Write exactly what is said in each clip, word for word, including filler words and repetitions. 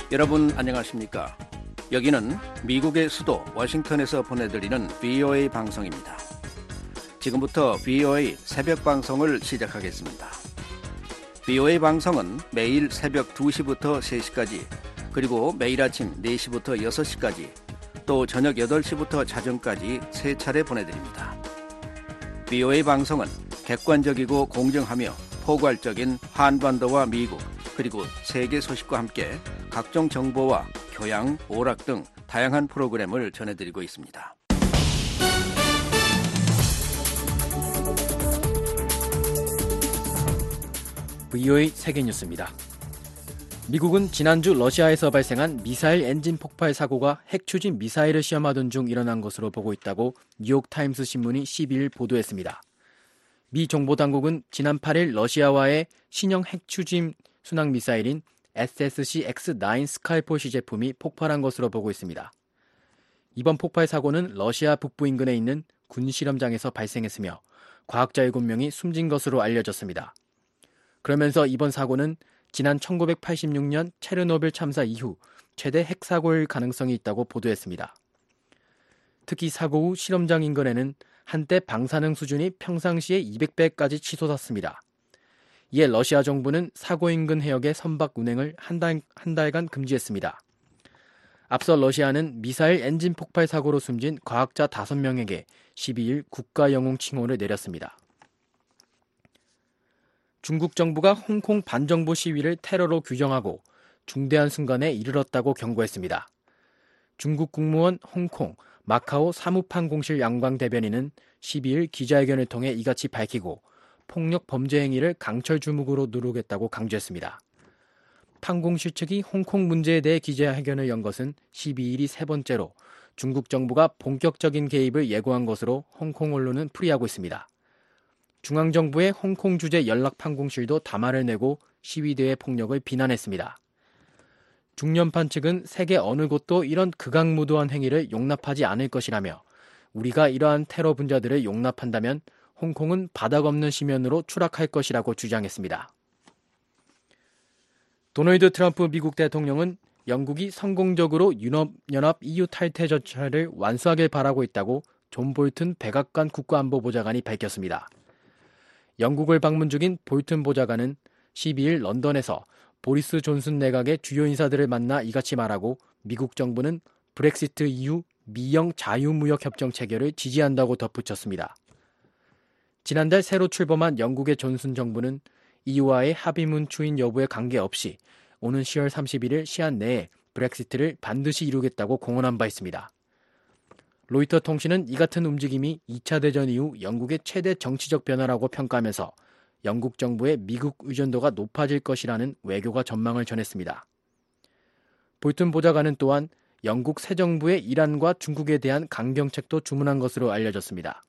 여러분 안녕하십니까? 여기는 미국의 수도 워싱턴에서 보내드리는 브이오에이 방송입니다. 지금부터 브이오에이 새벽 방송을 시작하겠습니다. 브이오에이 방송은 매일 새벽 두 시부터 세 시까지, 그리고 매일 아침 네 시부터 여섯 시까지, 또 저녁 여덟 시부터 자정까지 세 차례 보내드립니다. 브이오에이 방송은 객관적이고 공정하며 포괄적인 한반도와 미국, 그리고 세계 소식과 함께 각종 정보와 교양, 오락 등 다양한 프로그램을 전해드리고 있습니다. 브이오에이 세계뉴스입니다. 미국은 지난주 러시아에서 발생한 미사일 엔진 폭발 사고가 핵 추진 미사일을 시험하던 중 일어난 것으로 보고 있다고 뉴욕타임스 신문이 십이 일 보도했습니다. 미 정보당국은 지난 팔 일 러시아와의 신형 핵 추진 순항 미사일인 에스에스씨 엑스 나인 스카이포시 제품이 폭발한 것으로 보고 있습니다. 이번 폭발 사고는 러시아 북부 인근에 있는 군 실험장에서 발생했으며 과학자 일곱 명이 숨진 것으로 알려졌습니다. 그러면서 이번 사고는 지난 천구백팔십육 년 체르노빌 참사 이후 최대 핵사고일 가능성이 있다고 보도했습니다. 특히 사고 후 실험장 인근에는 한때 방사능 수준이 평상시의 이백 배까지 치솟았습니다. 이에 러시아 정부는 사고 인근 해역의 선박 운행을 한 달, 한 달간 금지했습니다. 앞서 러시아는 미사일 엔진 폭발 사고로 숨진 과학자 다섯 명에게 십이 일 국가 영웅 칭호를 내렸습니다. 중국 정부가 홍콩 반정부 시위를 테러로 규정하고 중대한 순간에 이르렀다고 경고했습니다. 중국 국무원 홍콩, 마카오 사무판공실 양광 대변인은 십이 일 기자회견을 통해 이같이 밝히고 폭력 범죄 행위를 강철 주목으로 누르겠다고 강조했습니다. 판공실 측이 홍콩 문제에 대해 기자회견을 연 것은 십이 일이 세 번째로 중국 정부가 본격적인 개입을 예고한 것으로 홍콩 언론은 풀이하고 있습니다. 중앙정부의 홍콩 주재 연락판공실도 담화를 내고 시위대의 폭력을 비난했습니다. 중련판 측은 세계 어느 곳도 이런 극악무도한 행위를 용납하지 않을 것이라며 우리가 이러한 테러 분자들을 용납한다면 홍콩은 바닥 없는 심연으로 추락할 것이라고 주장했습니다. 도널드 트럼프 미국 대통령은 영국이 성공적으로 유럽연합 이유 탈퇴 절차를 완수하길 바라고 있다고 존 볼튼 백악관 국가안보보좌관이 밝혔습니다. 영국을 방문 중인 볼튼 보좌관은 십이 일 런던에서 보리스 존슨 내각의 주요 인사들을 만나 이같이 말하고 미국 정부는 브렉시트 이후 미영 자유무역협정 체결을 지지한다고 덧붙였습니다. 지난달 새로 출범한 영국의 존슨 정부는 이유와의 합의문 추인 여부에 관계없이 오는 시월 삼십일일 시한 내에 브렉시트를 반드시 이루겠다고 공언한 바 있습니다. 로이터 통신은 이 같은 움직임이 이 차 대전 이후 영국의 최대 정치적 변화라고 평가하면서 영국 정부의 미국 의존도가 높아질 것이라는 외교가 전망을 전했습니다. 볼튼 보좌관은 또한 영국 새 정부의 이란과 중국에 대한 강경책도 주문한 것으로 알려졌습니다.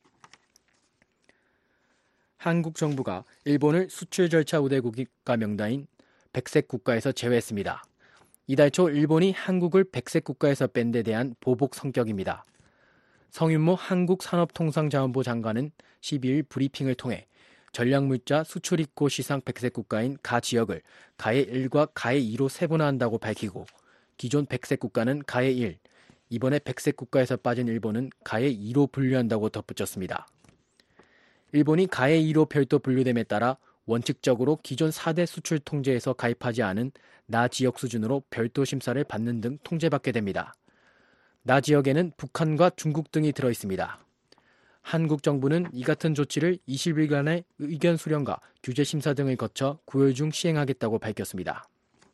한국 정부가 일본을 수출 절차 우대 국가 명단인 백색 국가에서 제외했습니다. 이달 초 일본이 한국을 백색 국가에서 뺀 데 대한 보복 성격입니다. 성윤모 한국산업통상자원부 장관은 십이 일 브리핑을 통해 전략물자 수출입고 시상 백색 국가인 가 지역을 가해 일과 가해 이로 세분화한다고 밝히고 기존 백색 국가는 가해 일, 이번에 백색 국가에서 빠진 일본은 가해 이로 분류한다고 덧붙였습니다. 일본이 가해 이로 별도 분류됨에 따라 원칙적으로 기존 사 대 수출 통제에서 가입하지 않은 나 지역 수준으로 별도 심사를 받는 등 통제받게 됩니다. 나 지역에는 북한과 중국 등이 들어있습니다. 한국 정부는 이 같은 조치를 이십 일간의 의견 수렴과 규제 심사 등을 거쳐 구월 중 시행하겠다고 밝혔습니다.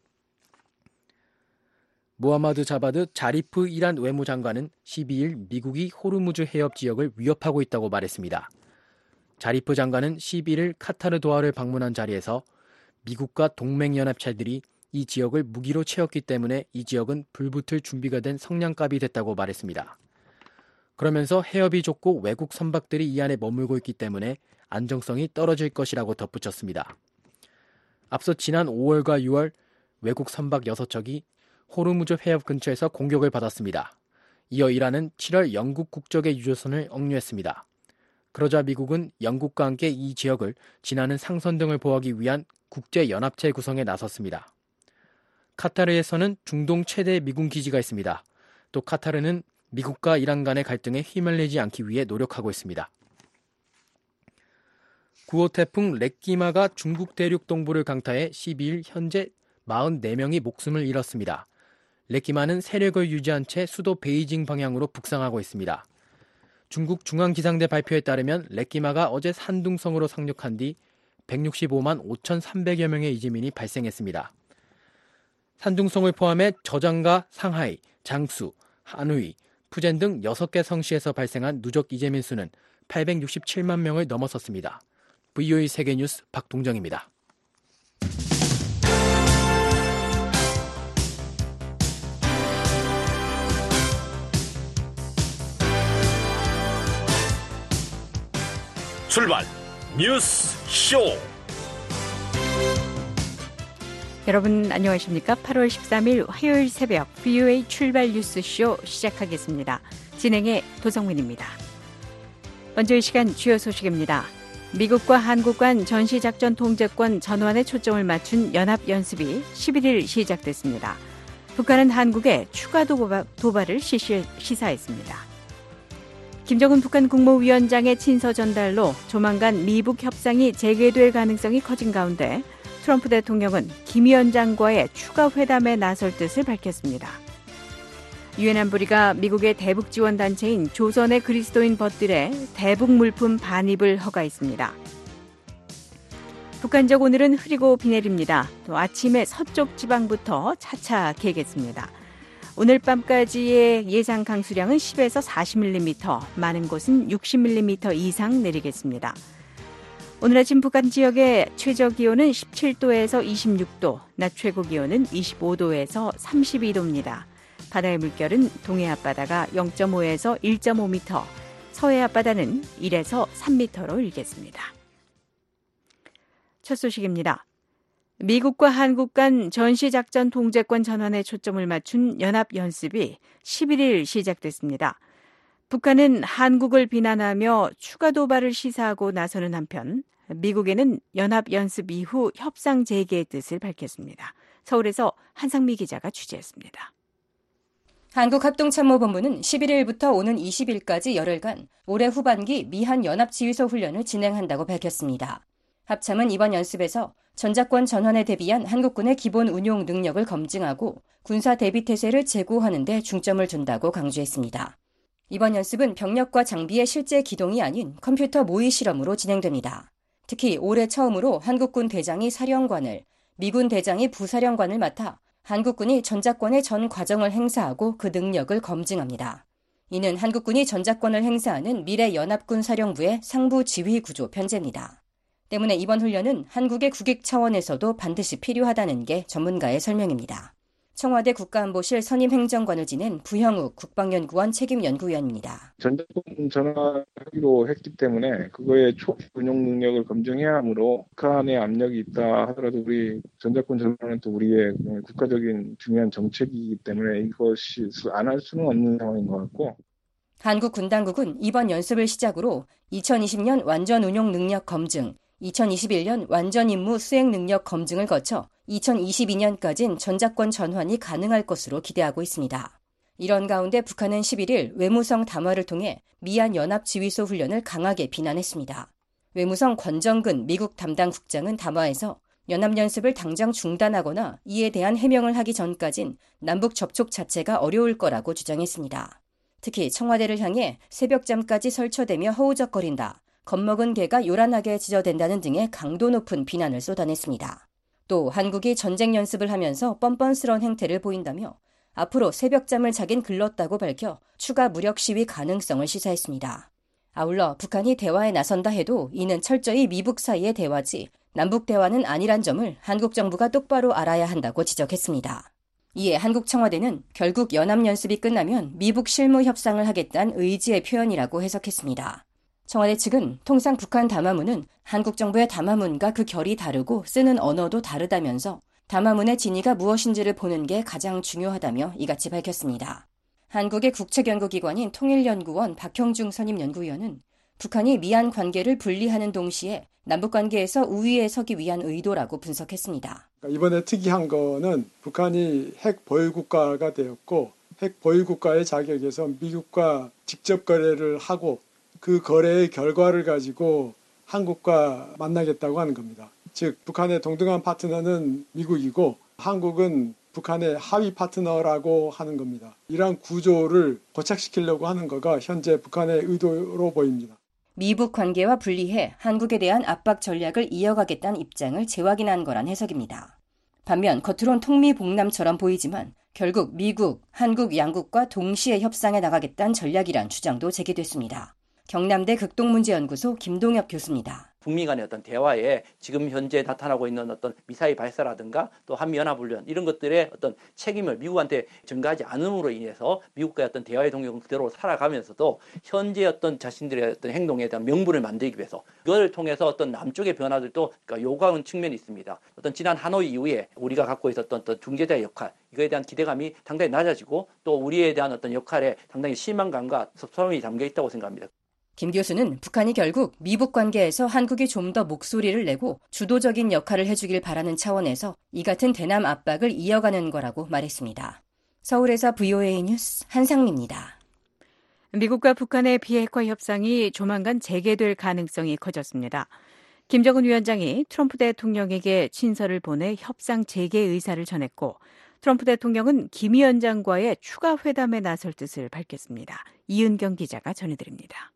모하마드 자바드 자리프 이란 외무장관은 십이 일 미국이 호르무즈 해협 지역을 위협하고 있다고 말했습니다. 자리프 장관은 십일 일 카타르 도하를 방문한 자리에서 미국과 동맹연합체들이 이 지역을 무기로 채웠기 때문에 이 지역은 불붙을 준비가 된 성냥갑이 됐다고 말했습니다. 그러면서 해협이 좁고 외국 선박들이 이 안에 머물고 있기 때문에 안정성이 떨어질 것이라고 덧붙였습니다. 앞서 지난 오월과 유월 외국 선박 여섯 척이 호르무즈 해협 근처에서 공격을 받았습니다. 이어 이란은 칠월 영국 국적의 유조선을 억류했습니다. 그러자 미국은 영국과 함께 이 지역을 지나는 상선 등을 보호하기 위한 국제연합체 구성에 나섰습니다. 카타르에서는 중동 최대 미군 기지가 있습니다. 또 카타르는 미국과 이란 간의 갈등에 휘말리지 않기 위해 노력하고 있습니다. 구호 태풍 렉기마가 중국 대륙 동부를 강타해 십이일 현재 사십사 명이 목숨을 잃었습니다. 렉기마는 세력을 유지한 채 수도 베이징 방향으로 북상하고 있습니다. 중국 중앙기상대 발표에 따르면 렉기마가 어제 산둥성으로 상륙한 뒤 백육십오만 오천삼백여 명의 이재민이 발생했습니다. 산둥성을 포함해 저장가, 상하이, 장수, 하누이, 푸젠 등 여섯 개 성시에서 발생한 누적 이재민 수는 팔백육십칠만 명을 넘어섰습니다. 브이오에이 세계뉴스 박동정입니다. 출발 뉴스 쇼. 여러분 안녕하십니까? 팔월 십삼일 화요일 새벽 브이오에이 출발 뉴스 쇼 시작하겠습니다. 진행의 도성민입니다. 먼저 이 시간 주요 소식입니다. 미국과 한국 간 전시작전 통제권 전환에 초점을 맞춘 연합연습이 십일일 시작됐습니다. 북한은 한국에 추가 도발, 도발을 시시, 시사했습니다. 김정은 북한 국무위원장의 친서 전달로 조만간 미북 협상이 재개될 가능성이 커진 가운데 트럼프 대통령은 김 위원장과의 추가 회담에 나설 뜻을 밝혔습니다. 유엔 안보리가 미국의 대북 지원 단체인 조선의 그리스도인 벗들의 대북 물품 반입을 허가했습니다. 북한적 오늘은 흐리고 비 내립니다. 또 아침에 서쪽 지방부터 차차 개겠습니다. 오늘 밤까지의 예상 강수량은 십에서 사십 밀리미터, 많은 곳은 육십 밀리미터 이상 내리겠습니다. 오늘 아침 북한 지역의 최저 기온은 십칠도에서 이십육도, 낮 최고 기온은 이십오도에서 삼십이도입니다. 바다의 물결은 동해 앞바다가 영점오에서 일점오 미터, 서해 앞바다는 일에서 삼 미터로 일겠습니다. 첫 소식입니다. 미국과 한국 간 전시작전 통제권 전환에 초점을 맞춘 연합연습이 십일일 시작됐습니다. 북한은 한국을 비난하며 추가 도발을 시사하고 나서는 한편 미국에는 연합연습 이후 협상 재개의 뜻을 밝혔습니다. 서울에서 한상미 기자가 취재했습니다. 한국합동참모본부는 십일일부터 오는 이십일까지 열흘간 올해 후반기 미한 연합지휘소 훈련을 진행한다고 밝혔습니다. 합참은 이번 연습에서 전작권 전환에 대비한 한국군의 기본 운용 능력을 검증하고 군사 대비 태세를 제고하는 데 중점을 둔다고 강조했습니다. 이번 연습은 병력과 장비의 실제 기동이 아닌 컴퓨터 모의 실험으로 진행됩니다. 특히 올해 처음으로 한국군 대장이 사령관을, 미군 대장이 부사령관을 맡아 한국군이 전작권의 전 과정을 행사하고 그 능력을 검증합니다. 이는 한국군이 전작권을 행사하는 미래 연합군 사령부의 상부 지휘 구조 편제입니다. 때문에 이번 훈련은 한국의 국익 차원에서도 반드시 필요하다는 게 전문가의 설명입니다. 청와대 국가안보실 선임행정관을 지낸 부형욱 국방연구원 책임연구위원입니다. 전작권 전환하기로 했기 때문에 그거의 초기 운용 능력을 검증해야 하므로 북한의 압력이 있다 하더라도 우리 전작권 전환은 또 우리의 국가적인 중요한 정책이기 때문에 이것이 안 할 수는 없는 상황인 것 같고, 한국 군 당국은 이번 연습을 시작으로 이천이십년 완전 운용 능력 검증, 이천이십일년 완전 임무 수행 능력 검증을 거쳐 이천이십이년까진 전작권 전환이 가능할 것으로 기대하고 있습니다. 이런 가운데 북한은 십일일 외무성 담화를 통해 미한 연합지휘소 훈련을 강하게 비난했습니다. 외무성 권정근 미국 담당 국장은 담화에서 연합연습을 당장 중단하거나 이에 대한 해명을 하기 전까진 남북 접촉 자체가 어려울 거라고 주장했습니다. 특히 청와대를 향해 새벽잠까지 설쳐대며 허우적거린다, 겁먹은 개가 요란하게 지저댄다는 등의 강도 높은 비난을 쏟아냈습니다. 또 한국이 전쟁 연습을 하면서 뻔뻔스러운 행태를 보인다며 앞으로 새벽잠을 자긴 글렀다고 밝혀 추가 무력 시위 가능성을 시사했습니다. 아울러 북한이 대화에 나선다 해도 이는 철저히 미북 사이의 대화지 남북 대화는 아니란 점을 한국 정부가 똑바로 알아야 한다고 지적했습니다. 이에 한국 청와대는 결국 연합연습이 끝나면 미북 실무 협상을 하겠다는 의지의 표현이라고 해석했습니다. 청와대 측은 통상 북한 담화문은 한국 정부의 담화문과 그 결이 다르고 쓰는 언어도 다르다면서 담화문의 진위가 무엇인지를 보는 게 가장 중요하다며 이같이 밝혔습니다. 한국의 국책연구기관인 통일연구원 박형중 선임연구위원은 북한이 미한 관계를 분리하는 동시에 남북 관계에서 우위에 서기 위한 의도라고 분석했습니다. 이번에 특이한 거는 북한이 핵 보유 국가가 되었고 핵 보유 국가의 자격에서 미국과 직접 거래를 하고 그 거래의 결과를 가지고 한국과 만나겠다고 하는 겁니다. 즉 북한의 동등한 파트너는 미국이고 한국은 북한의 하위 파트너라고 하는 겁니다. 이러한 구조를 고착시키려고 하는 거가 현재 북한의 의도로 보입니다. 미북 관계와 분리해 한국에 대한 압박 전략을 이어가겠다는 입장을 재확인한 거란 해석입니다. 반면 겉으론 통미봉남처럼 보이지만 결국 미국, 한국 양국과 동시에 협상에 나가겠다는 전략이란 주장도 제기됐습니다. 경남대 극동문제연구소 김동엽 교수입니다. 북미 간의 어떤 대화에 지금 현재 나타나고 있는 어떤 미사일 발사라든가 또 한미연합훈련 이런 것들의 어떤 책임을 미국한테 전가하지 않음으로 인해서 미국과의 어떤 대화의 동경 그대로 살아가면서도 현재 어떤 자신들의 어떤 행동에 대한 명분을 만들기 위해서 그걸 통해서 어떤 남쪽의 변화들도 그러니까 요구하는 측면이 있습니다. 어떤 지난 하노이 이후에 우리가 갖고 있었던 어떤 중재자의 역할 이거에 대한 기대감이 상당히 낮아지고 또 우리에 대한 어떤 역할에 상당히 실망감과 섭섭함이 담겨 있다고 생각합니다. 김 교수는 북한이 결국 미북 관계에서 한국이 좀 더 목소리를 내고 주도적인 역할을 해주길 바라는 차원에서 이 같은 대남 압박을 이어가는 거라고 말했습니다. 서울에서 브이오에이 뉴스 한상미입니다. 미국과 북한의 비핵화 협상이 조만간 재개될 가능성이 커졌습니다. 김정은 위원장이 트럼프 대통령에게 친서를 보내 협상 재개 의사를 전했고 트럼프 대통령은 김 위원장과의 추가 회담에 나설 뜻을 밝혔습니다. 이은경 기자가 전해드립니다.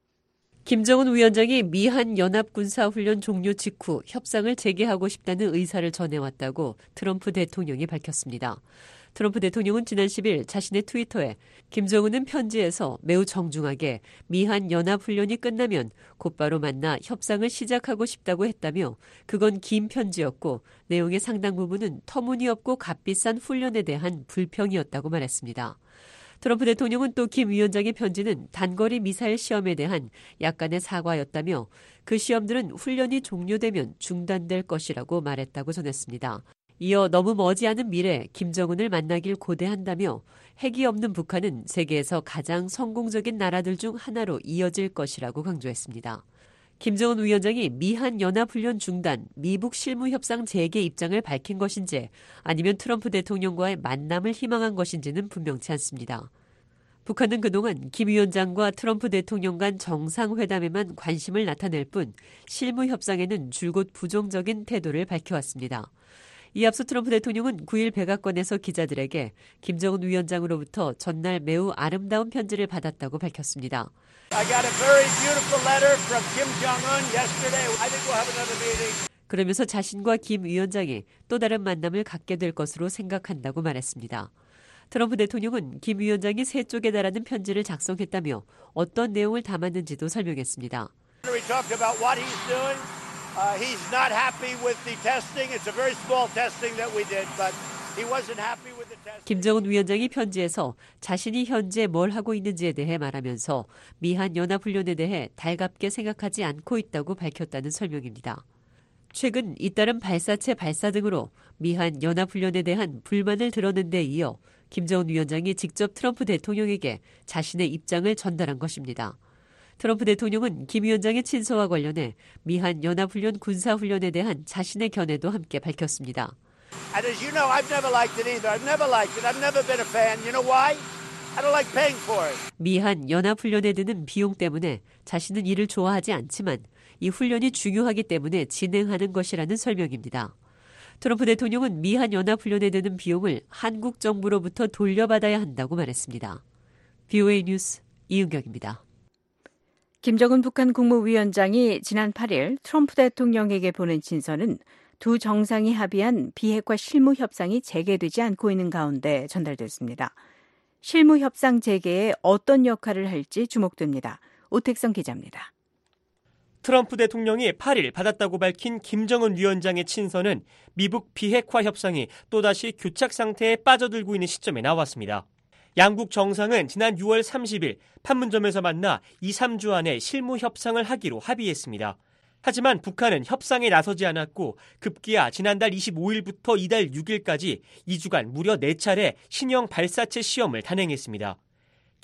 김정은 위원장이 미한 연합군사훈련 종료 직후 협상을 재개하고 싶다는 의사를 전해왔다고 트럼프 대통령이 밝혔습니다. 트럼프 대통령은 지난 십일 자신의 트위터에 김정은은 편지에서 매우 정중하게 미한 연합훈련이 끝나면 곧바로 만나 협상을 시작하고 싶다고 했다며 그건 긴 편지였고 내용의 상당 부분은 터무니없고 값비싼 훈련에 대한 불평이었다고 말했습니다. 트럼프 대통령은 또 김 위원장의 편지는 단거리 미사일 시험에 대한 약간의 사과였다며 그 시험들은 훈련이 종료되면 중단될 것이라고 말했다고 전했습니다. 이어 너무 머지않은 미래 김정은을 만나길 고대한다며 핵이 없는 북한은 세계에서 가장 성공적인 나라들 중 하나로 이어질 것이라고 강조했습니다. 김정은 위원장이 미한 연합훈련 중단, 미북 실무협상 재개 입장을 밝힌 것인지 아니면 트럼프 대통령과의 만남을 희망한 것인지는 분명치 않습니다. 북한은 그동안 김 위원장과 트럼프 대통령 간 정상회담에만 관심을 나타낼 뿐 실무협상에는 줄곧 부정적인 태도를 밝혀왔습니다. 이 앞서 트럼프 대통령은 구일 백악관에서 기자들에게 김정은 위원장으로부터 전날 매우 아름다운 편지를 받았다고 밝혔습니다. I got a very beautiful letter from Kim Jong-un yesterday. I think we'll have another meeting. 그러면서 자신과 김 위원장이 또 다른 만남을 갖게 될 것으로 생각한다고 말했습니다. 트럼프 대통령은 김 위원장이 세 쪽에 달하는 편지를 작성했다며 어떤 내용을 담았는지도 설명했습니다. We talked about what he's doing. Uh, he's not happy with the testing. It's a very small testing that we did, but he wasn't happy with the testing. 김정은 위원장이 편지에서 자신이 현재 뭘 하고 있는지에 대해 말하면서 미한 연합훈련에 대해 달갑게 생각하지 않고 있다고 밝혔다는 설명입니다. 최근 잇따른 발사체 발사 등으로 미한 연합훈련에 대한 불만을 드러낸 데 이어 김정은 위원장이 직접 트럼프 대통령에게 자신의 입장을 전달한 것입니다. 트럼프 대통령은 김 위원장의 친서와 관련해 미한 연합훈련 군사훈련에 대한 자신의 견해도 함께 밝혔습니다. And as you know, I've never liked it either. I've never liked it. I've never been a fan. You know why? I don't like paying for it. 미한 연합훈련에 드는 비용 때문에 자신은 이를 좋아하지 않지만 이 훈련이 중요하기 때문에 진행하는 것이라는 설명입니다. 트럼프 대통령은 미한 연합훈련에 드는 비용을 한국 정부로부터 돌려받아야 한다고 말했습니다. 브이오에이 뉴스 이은경입니다. 김정은 북한 국무위원장이 지난 팔일 트럼프 대통령에게 보낸 친서는 두 정상이 합의한 비핵화 실무 협상이 재개되지 않고 있는 가운데 전달됐습니다. 실무 협상 재개에 어떤 역할을 할지 주목됩니다. 오택성 기자입니다. 트럼프 대통령이 팔일 받았다고 밝힌 김정은 위원장의 친서는 미북 비핵화 협상이 또다시 교착 상태에 빠져들고 있는 시점에 나왔습니다. 양국 정상은 지난 유월 삼십일 판문점에서 만나 이, 삼 주 안에 실무 협상을 하기로 합의했습니다. 하지만 북한은 협상에 나서지 않았고 급기야 지난달 이십오일부터 이달 육일까지 이 주간 무려 네 차례 신형 발사체 시험을 단행했습니다.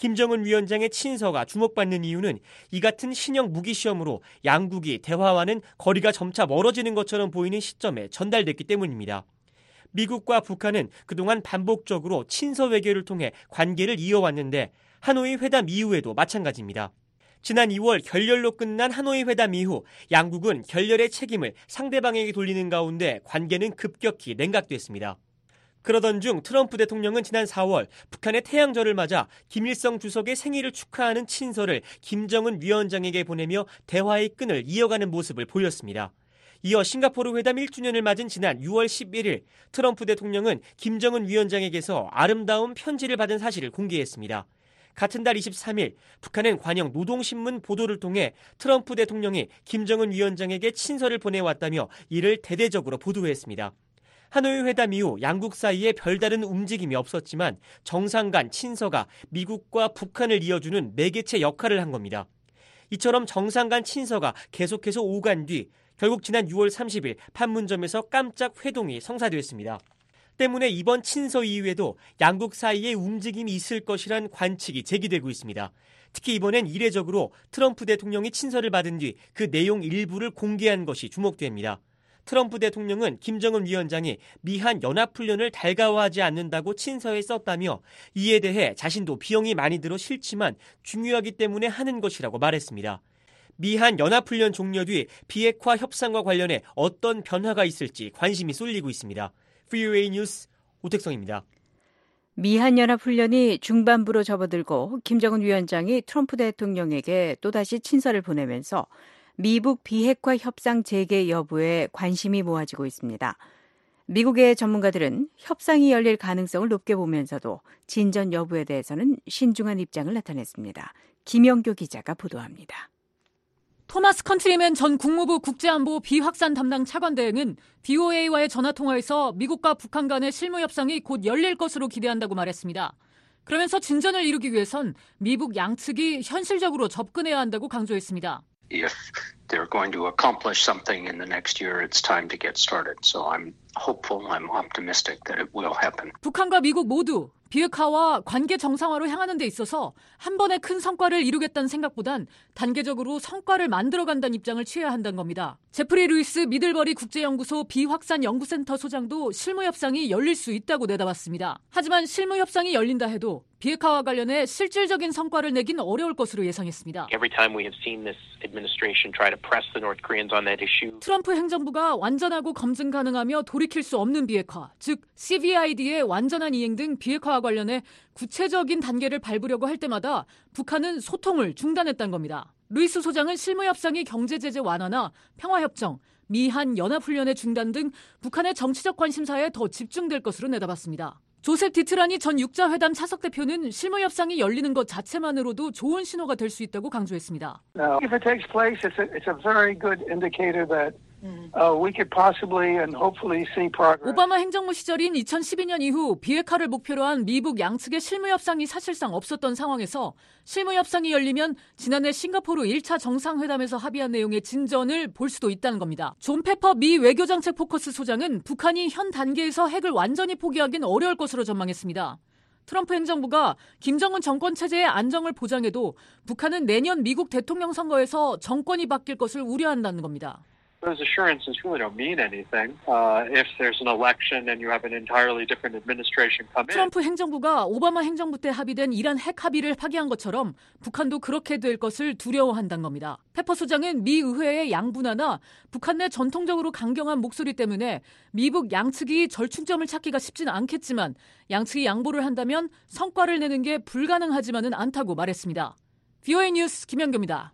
김정은 위원장의 친서가 주목받는 이유는 이 같은 신형 무기 시험으로 양국이 대화와는 거리가 점차 멀어지는 것처럼 보이는 시점에 전달됐기 때문입니다. 미국과 북한은 그동안 반복적으로 친서 외교를 통해 관계를 이어왔는데 하노이 회담 이후에도 마찬가지입니다. 지난 이월 결렬로 끝난 하노이 회담 이후 양국은 결렬의 책임을 상대방에게 돌리는 가운데 관계는 급격히 냉각됐습니다. 그러던 중 트럼프 대통령은 지난 사월 북한의 태양절을 맞아 김일성 주석의 생일을 축하하는 친서를 김정은 위원장에게 보내며 대화의 끈을 이어가는 모습을 보였습니다. 이어 싱가포르 회담 일 주년을 맞은 지난 유월 십일일 트럼프 대통령은 김정은 위원장에게서 아름다운 편지를 받은 사실을 공개했습니다. 같은 달 이십삼일 북한은 관영 노동신문 보도를 통해 트럼프 대통령이 김정은 위원장에게 친서를 보내왔다며 이를 대대적으로 보도했습니다. 하노이 회담 이후 양국 사이에 별다른 움직임이 없었지만 정상 간 친서가 미국과 북한을 이어주는 매개체 역할을 한 겁니다. 이처럼 정상 간 친서가 계속해서 오간 뒤 결국 지난 유월 삼십일 판문점에서 깜짝 회동이 성사됐습니다. 때문에 이번 친서 이후에도 양국 사이에 움직임이 있을 것이란 관측이 제기되고 있습니다. 특히 이번엔 이례적으로 트럼프 대통령이 친서를 받은 뒤 그 내용 일부를 공개한 것이 주목됩니다. 트럼프 대통령은 김정은 위원장이 미한 연합훈련을 달가워하지 않는다고 친서에 썼다며 이에 대해 자신도 비용이 많이 들어 싫지만 중요하기 때문에 하는 것이라고 말했습니다. 미한 연합훈련 종료 뒤 비핵화 협상과 관련해 어떤 변화가 있을지 관심이 쏠리고 있습니다. 브이오에이 뉴스 오택성입니다. 미한연합훈련이 중반부로 접어들고 김정은 위원장이 트럼프 대통령에게 또다시 친서를 보내면서 미북 비핵화 협상 재개 여부에 관심이 모아지고 있습니다. 미국의 전문가들은 협상이 열릴 가능성을 높게 보면서도 진전 여부에 대해서는 신중한 입장을 나타냈습니다. 김영교 기자가 보도합니다. 토마스 컨트리맨 전 국무부 국제안보 비확산 담당 차관대행은 브이오에이와의 전화통화에서 미국과 북한 간의 실무협상이 곧 열릴 것으로 기대한다고 말했습니다. 그러면서 진전을 이루기 위해선 미북 양측이 현실적으로 접근해야 한다고 강조했습니다. If they're going to accomplish something in the next year, it's time to get started. So I'm hopeful, I'm optimistic that it will happen. 북한과 미국 모두 비핵화와 관계 정상화로 향하는 데 있어서 한 번에 큰 성과를 이루겠다는 생각보단 단계적으로 성과를 만들어간다는 입장을 취해야 한다는 겁니다. 제프리 루이스 미들버리 국제연구소 비확산 연구센터 소장도 실무협상이 열릴 수 있다고 내다봤습니다. 하지만 실무협상이 열린다 해도 비핵화와 관련해 실질적인 성과를 내긴 어려울 것으로 예상했습니다. Every time we have seen this administration try to press the North Koreans on that issue. 트럼프 행정부가 완전하고 검증 가능하며 돌이킬 수 없는 비핵화, 즉 씨브이아이디의 완전한 이행 등 비핵화와 관련해 구체적인 단계를 밟으려고 할 때마다 북한은 소통을 중단했다는 겁니다. 루이스 소장은 실무협상이 경제제재 완화나 평화협정, 미한 연합훈련의 중단 등 북한의 정치적 관심사에 더 집중될 것으로 내다봤습니다. 조셉 디트라니 전 육자회담 차석 대표는 실무협상이 열리는 것 자체만으로도 좋은 신호가 될 수 있다고 강조했습니다. Now, if it takes place, it's a, it's a very good indicator that uh, we could possibly and hopefully see progress. 오바마 행정부 시절인 이천십이 년 이후 비핵화를 목표로 한 미북 양측의 실무협상이 사실상 없었던 상황에서 실무협상이 열리면 지난해 싱가포르 일 차 정상회담에서 합의한 내용의 진전을 볼 수도 있다는 겁니다. 존 페퍼 미 외교정책 포커스 소장은 북한이 현 단계에서 핵을 완전히 포기하기는 어려울 것으로 전망했습니다. 트럼프 행정부가 김정은 정권 체제의 안정을 보장해도 북한은 내년 미국 대통령 선거에서 정권이 바뀔 것을 우려한다는 겁니다. Those assurances really don't mean anything uh, if there's an election and you have an entirely different administration come in. 트럼프 행정부가 오바마 행정부 때 합의된 이란 핵 합의를 파기한 것처럼 북한도 그렇게 될 것을 두려워한다는 겁니다. 페퍼 소장은 미 의회의 양분화나 북한 내 전통적으로 강경한 목소리 때문에 미북 양측이 절충점을 찾기가 쉽지는 않겠지만 양측이 양보를 한다면 성과를 내는 게 불가능하지만은 않다고 말했습니다. 브이오에이 뉴스 김현교입니다.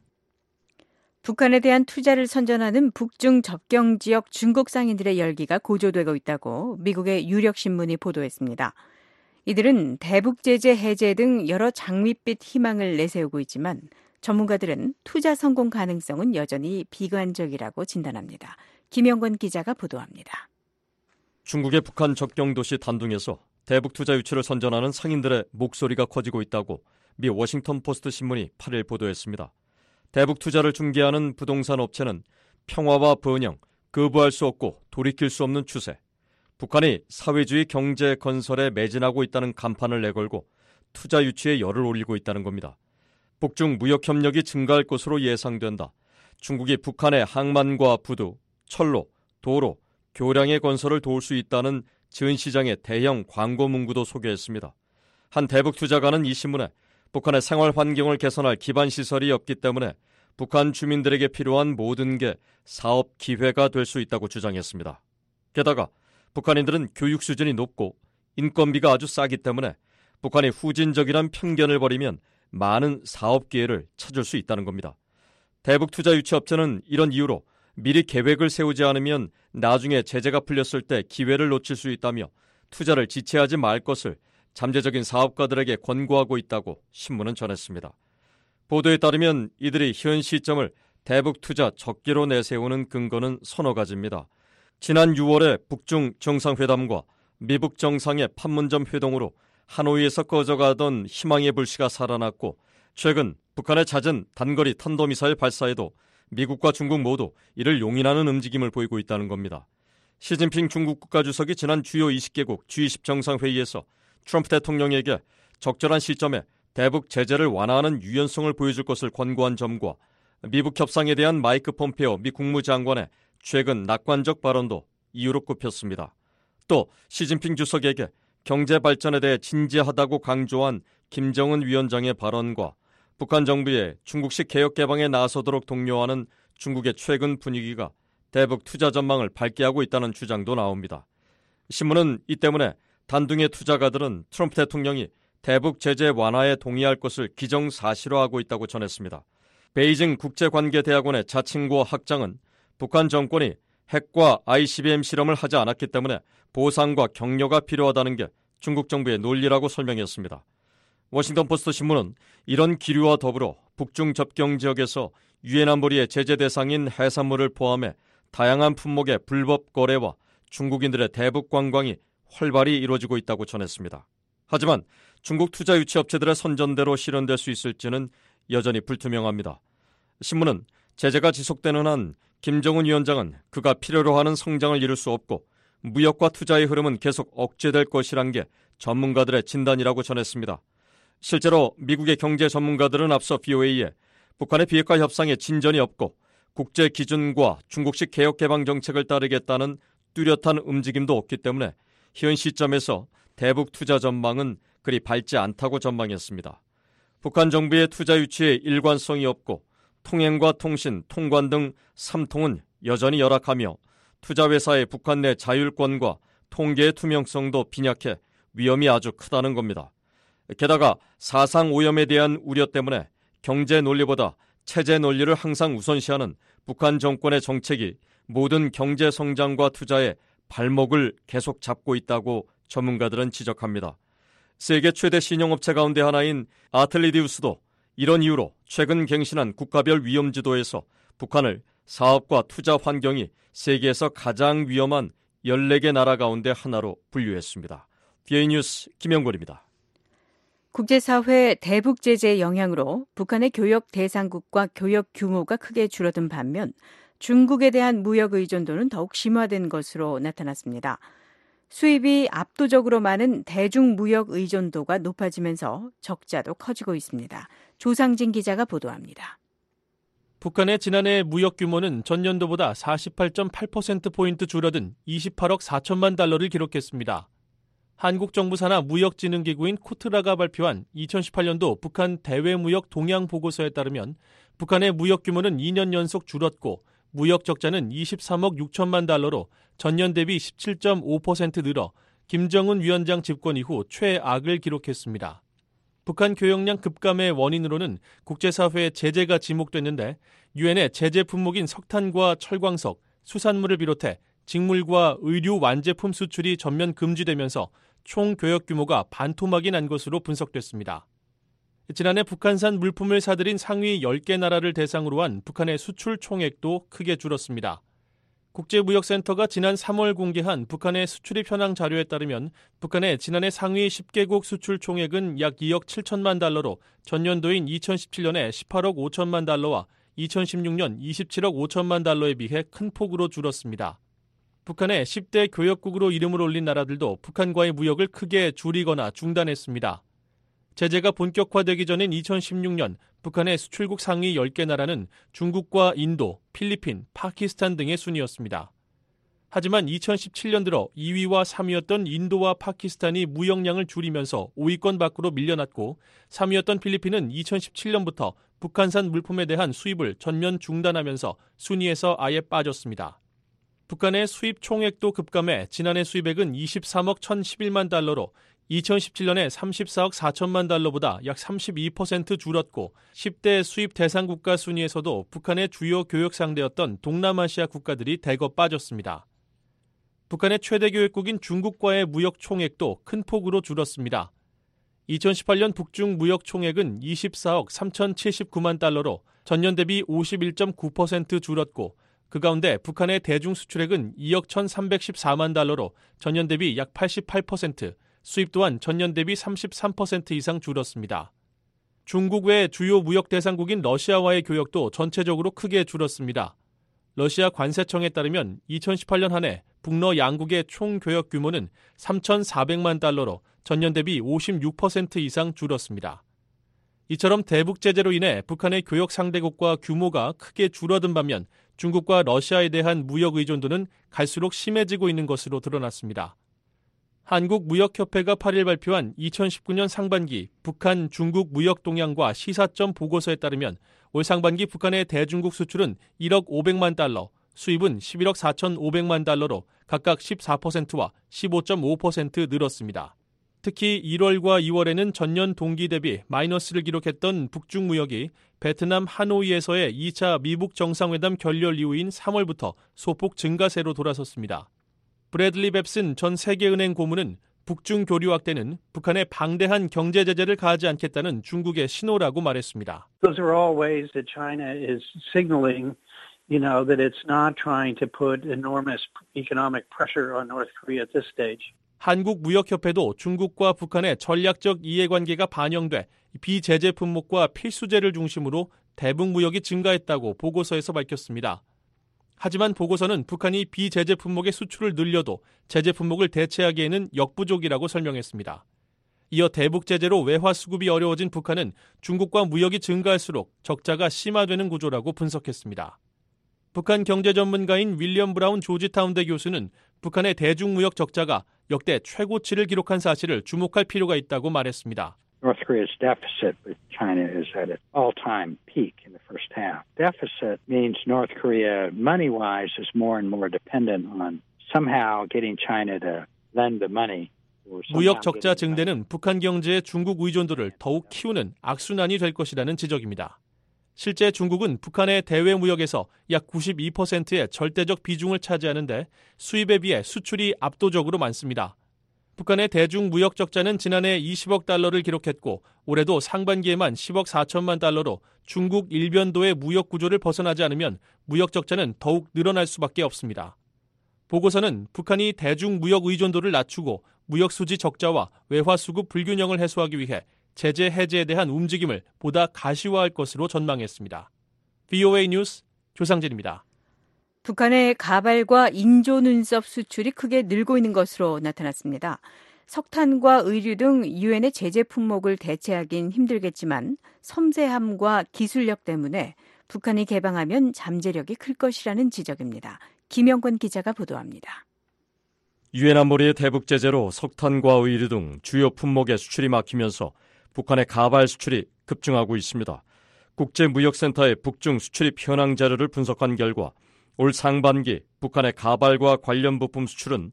북한에 대한 투자를 선전하는 북중 접경 지역 중국 상인들의 열기가 고조되고 있다고 미국의 유력 신문이 보도했습니다. 이들은 대북 제재 해제 등 여러 장밋빛 희망을 내세우고 있지만 전문가들은 투자 성공 가능성은 여전히 비관적이라고 진단합니다. 김영건 기자가 보도합니다. 중국의 북한 접경 도시 단둥에서 대북 투자 유치를 선전하는 상인들의 목소리가 커지고 있다고 미 워싱턴 포스트 신문이 팔일 보도했습니다. 대북 투자를 중개하는 부동산 업체는 평화와 번영, 거부할 수 없고 돌이킬 수 없는 추세, 북한이 사회주의 경제 건설에 매진하고 있다는 간판을 내걸고 투자 유치에 열을 올리고 있다는 겁니다. 북중 무역 협력이 증가할 것으로 예상된다. 중국이 북한의 항만과 부두, 철로, 도로, 교량의 건설을 도울 수 있다는 전 시장의 대형 광고 문구도 소개했습니다. 한 대북 투자가는 이 신문에 북한의 생활 환경을 개선할 기반 시설이 없기 때문에 북한 주민들에게 필요한 모든 게 사업 기회가 될 수 있다고 주장했습니다. 게다가 북한인들은 교육 수준이 높고 인건비가 아주 싸기 때문에 북한이 후진적이란 편견을 버리면 많은 사업 기회를 찾을 수 있다는 겁니다. 대북 투자 유치 업체는 이런 이유로 미리 계획을 세우지 않으면 나중에 제재가 풀렸을 때 기회를 놓칠 수 있다며 투자를 지체하지 말 것을 잠재적인 사업가들에게 권고하고 있다고 신문은 전했습니다. 보도에 따르면 이들이 현 시점을 대북 투자 적기로 내세우는 근거는 서너 가지입니다. 지난 유월에 북중 정상회담과 미북 정상의 판문점 회동으로 하노이에서 꺼져가던 희망의 불씨가 살아났고 최근 북한의 잦은 단거리 탄도미사일 발사에도 미국과 중국 모두 이를 용인하는 움직임을 보이고 있다는 겁니다. 시진핑 중국 국가주석이 지난 주요 이십 개국 지 이십 정상회의에서 트럼프 대통령에게 적절한 시점에 대북 제재를 완화하는 유연성을 보여줄 것을 권고한 점과 미북 협상에 대한 마이크 폼페오 미 국무장관의 최근 낙관적 발언도 이유로 꼽혔습니다. 또 시진핑 주석에게 경제 발전에 대해 진지하다고 강조한 김정은 위원장의 발언과 북한 정부의 중국식 개혁 개방에 나서도록 독려하는 중국의 최근 분위기가 대북 투자 전망을 밝게 하고 있다는 주장도 나옵니다. 신문은 이 때문에 단둥의 투자가들은 트럼프 대통령이 대북 제재 완화에 동의할 것을 기정사실화하고 있다고 전했습니다. 베이징 국제관계대학원의 자칭고 학장은 북한 정권이 핵과 아이씨비엠 실험을 하지 않았기 때문에 보상과 격려가 필요하다는 게 중국 정부의 논리라고 설명했습니다. 워싱턴포스트 신문은 이런 기류와 더불어 북중 접경 지역에서 유엔 안보리의 제재 대상인 해산물을 포함해 다양한 품목의 불법 거래와 중국인들의 대북 관광이 활발히 이루어지고 있다고 전했습니다. 하지만 중국 투자 유치 업체들의 선전대로 실현될 수 있을지는 여전히 불투명합니다. 신문은 제재가 지속되는 한 김정은 위원장은 그가 필요로 하는 성장을 이룰 수 없고 무역과 투자의 흐름은 계속 억제될 것이란 게 전문가들의 진단이라고 전했습니다. 실제로 미국의 경제 전문가들은 앞서 브이오에이에 북한의 비핵화 협상에 진전이 없고 국제 기준과 중국식 개혁 개방 정책을 따르겠다는 뚜렷한 움직임도 없기 때문에 현 시점에서 대북 투자 전망은 그리 밝지 않다고 전망했습니다. 북한 정부의 투자 유치에 일관성이 없고 통행과 통신, 통관 등 삼통은 여전히 열악하며 투자회사의 북한 내 자율권과 통계의 투명성도 빈약해 위험이 아주 크다는 겁니다. 게다가 사상 오염에 대한 우려 때문에 경제 논리보다 체제 논리를 항상 우선시하는 북한 정권의 정책이 모든 경제 성장과 투자에 발목을 계속 잡고 있다고 전문가들은 지적합니다. 세계 최대 신용업체 가운데 하나인 아틀리디우스도 이런 이유로 최근 갱신한 국가별 위험지도에서 북한을 사업과 투자 환경이 세계에서 가장 위험한 열네 개 나라 가운데 하나로 분류했습니다. 비에이 뉴스 김영걸입니다. 국제사회 대북 제재의 영향으로 북한의 교역 대상국과 교역 규모가 크게 줄어든 반면 중국에 대한 무역 의존도는 더욱 심화된 것으로 나타났습니다. 수입이 압도적으로 많은 대중무역 의존도가 높아지면서 적자도 커지고 있습니다. 조상진 기자가 보도합니다. 북한의 지난해 무역 규모는 전년도보다 사십팔 점 팔 퍼센트포인트 줄어든 이십팔억 사천만 달러를 기록했습니다. 한국 정부 산하 무역진흥기구인 코트라가 발표한 이천십팔 년도 북한 대외무역 동향 보고서에 따르면 북한의 무역 규모는 이 년 연속 줄었고 무역 적자는 이십삼억 육천만 달러로 전년 대비 십칠 점 오 퍼센트 늘어 김정은 위원장 집권 이후 최악을 기록했습니다. 북한 교역량 급감의 원인으로는 국제사회의 제재가 지목됐는데 유엔의 제재 품목인 석탄과 철광석, 수산물을 비롯해 직물과 의류 완제품 수출이 전면 금지되면서 총 교역 규모가 반토막이 난 것으로 분석됐습니다. 지난해 북한산 물품을 사들인 상위 열 개 나라를 대상으로 한 북한의 수출 총액도 크게 줄었습니다. 국제무역센터가 지난 삼월 공개한 북한의 수출입 현황 자료에 따르면 북한의 지난해 상위 십 개국 수출 총액은 약 이억 칠천만 달러로 전년도인 이천십칠 년에 십팔억 오천만 달러와 이천십육 년 이십칠억 오천만 달러에 비해 큰 폭으로 줄었습니다. 북한의 십 대 교역국으로 이름을 올린 나라들도 북한과의 무역을 크게 줄이거나 중단했습니다. 제재가 본격화되기 전인 이천십육 년 북한의 수출국 상위 열 개 나라는 중국과 인도, 필리핀, 파키스탄 등의 순이었습니다. 하지만 이천십칠 년 들어 이 위와 삼 위였던 인도와 파키스탄이 무역량을 줄이면서 오 위권 밖으로 밀려났고 삼 위였던 필리핀은 이천십칠 년부터 북한산 물품에 대한 수입을 전면 중단하면서 순위에서 아예 빠졌습니다. 북한의 수입 총액도 급감해 지난해 수입액은 이십삼억 천십일만 달러로 이천십칠 년에 삼십사억 사천만 달러보다 약 삼십이 퍼센트 줄었고 십 대 수입 대상 국가 순위에서도 북한의 주요 교역 상대였던 동남아시아 국가들이 대거 빠졌습니다. 북한의 최대 교역국인 중국과의 무역 총액도 큰 폭으로 줄었습니다. 이천십팔 년 북중 무역 총액은 이십사억 삼천칠십구만 달러로 전년 대비 오십일 점 구 퍼센트 줄었고 그 가운데 북한의 대중 수출액은 이억 천삼백십사만 달러로 전년 대비 약 팔십팔 퍼센트, 수입 또한 전년 대비 삼십삼 퍼센트 이상 줄었습니다. 중국 외 주요 무역 대상국인 러시아와의 교역도 전체적으로 크게 줄었습니다. 러시아 관세청에 따르면 이천십팔 년 한 해 북러 양국의 총 교역 규모는 삼천사백만 달러로 전년 대비 오십육 퍼센트 이상 줄었습니다. 이처럼 대북 제재로 인해 북한의 교역 상대국과 규모가 크게 줄어든 반면 중국과 러시아에 대한 무역 의존도는 갈수록 심해지고 있는 것으로 드러났습니다. 한국무역협회가 팔 일 발표한 이천십구 년 상반기 북한 중국 무역 동향과 시사점 보고서에 따르면 올 상반기 북한의 대중국 수출은 일억 오백만 달러, 수입은 십일억 사천오백만 달러로 각각 십사 퍼센트와 십오 점 오 퍼센트 늘었습니다. 특히 일월과 이월에는 전년 동기 대비 마이너스를 기록했던 북중 무역이 베트남 하노이에서의 이 차 미북 정상회담 결렬 이후인 삼월부터 소폭 증가세로 돌아섰습니다. 브래들리 뱁슨 전 세계은행 고문은 북중 교류 확대는 북한의 방대한 경제 제재를 가하지 않겠다는 중국의 신호라고 말했습니다. Those are all ways that China is signaling, you know, that it's not trying to put enormous economic pressure on North Korea at this stage. 한국무역협회도 중국과 북한의 전략적 이해관계가 반영돼 비제재 품목과 필수재를 중심으로 대북 무역이 증가했다고 보고서에서 밝혔습니다. 하지만 보고서는 북한이 비제재 품목의 수출을 늘려도 제재 품목을 대체하기에는 역부족이라고 설명했습니다. 이어 대북 제재로 외화 수급이 어려워진 북한은 중국과 무역이 증가할수록 적자가 심화되는 구조라고 분석했습니다. 북한 경제 전문가인 윌리엄 브라운 조지타운대 교수는 북한의 대중무역 적자가 역대 최고치를 기록한 사실을 주목할 필요가 있다고 말했습니다. North Korea's deficit with China is at its all-time peak in the first half. Deficit means North Korea, money-wise, is more and more dependent on somehow getting China to lend the money. 무역 적자 증대는 북한 경제의 중국 의존도를 더욱 키우는 악순환이 될 것이라는 지적입니다. 실제 중국은 북한의 대외 무역에서 약 구십이 퍼센트의 절대적 비중을 차지하는데 수입에 비해 수출이 압도적으로 많습니다. 북한의 대중 무역 적자는 지난해 이십억 달러를 기록했고 올해도 상반기에만 십억 사천만 달러로 중국 일변도의 무역 구조를 벗어나지 않으면 무역 적자는 더욱 늘어날 수밖에 없습니다. 보고서는 북한이 대중 무역 의존도를 낮추고 무역 수지 적자와 외화 수급 불균형을 해소하기 위해 제재 해제에 대한 움직임을 보다 가시화할 것으로 전망했습니다. 브이오에이 뉴스 조상진입니다. 북한의 가발과 인조 눈썹 수출이 크게 늘고 있는 것으로 나타났습니다. 석탄과 의류 등 유엔의 제재 품목을 대체하긴 힘들겠지만 섬세함과 기술력 때문에 북한이 개방하면 잠재력이 클 것이라는 지적입니다. 김영권 기자가 보도합니다. 유엔 안보리의 대북 제재로 석탄과 의류 등 주요 품목의 수출이 막히면서 북한의 가발 수출이 급증하고 있습니다. 국제무역센터의 북중 수출입 현황 자료를 분석한 결과 올 상반기 북한의 가발과 관련 부품 수출은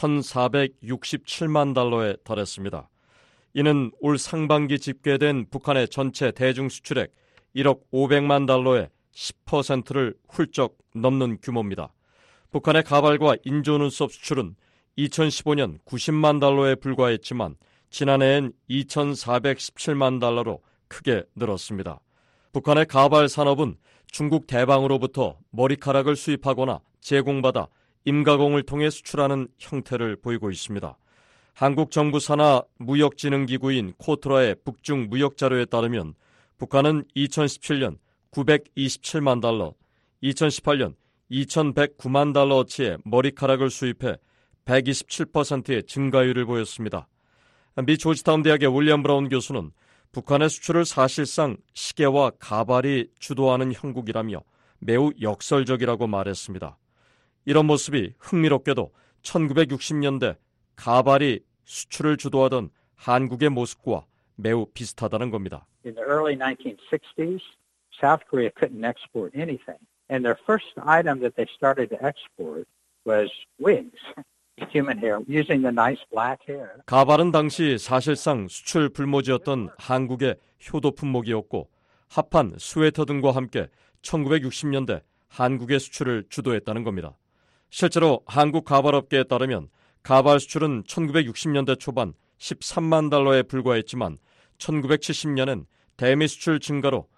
천사백육십칠만 달러에 달했습니다. 이는 올 상반기 집계된 북한의 전체 대중 수출액 일억 오백만 달러의 십 퍼센트를 훌쩍 넘는 규모입니다. 북한의 가발과 인조 눈썹 수출은 이천십오 년 구십만 달러에 불과했지만 지난해엔 이천사백십칠만 달러로 크게 늘었습니다. 북한의 가발 산업은 중국 대방으로부터 머리카락을 수입하거나 제공받아 임가공을 통해 수출하는 형태를 보이고 있습니다. 한국 정부 산하 무역진흥기구인 코트라의 북중 무역자료에 따르면 북한은 이천십칠 년 구백이십칠만 달러, 이천십팔 년 이천백구만 달러어치의 머리카락을 수입해 백이십칠 퍼센트의 증가율을 보였습니다. 미 조지타운 대학의 윌리엄 브라운 교수는 북한의 수출을 사실상 시계와 가발이 주도하는 형국이라며 매우 역설적이라고 말했습니다. 이런 모습이 흥미롭게도 천구백육십 년대 가발이 수출을 주도하던 한국의 모습과 매우 비슷하다는 겁니다. In the early nineteen sixties, South Korea couldn't export anything. And their first item that they started to export was wigs, human hair, using the nice black hair. 가발은 당시 사실상 수출 불모지였던 한국의 효도 품목이었고 합판 스웨터 등과 함께 천구백육십 년대 한국의 수출을 주도했다는 겁니다. 실제로 한국 가발업계에 따르면 가발 수출은 천구백육십 년대 초반 십삼만 달러에 불과했지만 천구백칠십 년엔 대미 수출 증가로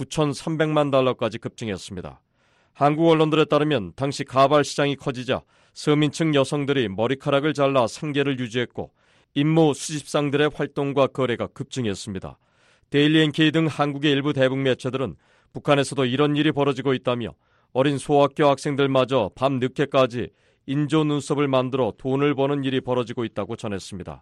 구천삼백만 달러까지 급증했습니다. 한국 언론들에 따르면 당시 가발 시장이 커지자 서민층 여성들이 머리카락을 잘라 생계를 유지했고 임무 수집상들의 활동과 거래가 급증했습니다. 데일리 엔케이 등 한국의 일부 대북 매체들은 북한에서도 이런 일이 벌어지고 있다며 어린 소학교 학생들마저 밤 늦게까지 인조 눈썹을 만들어 돈을 버는 일이 벌어지고 있다고 전했습니다.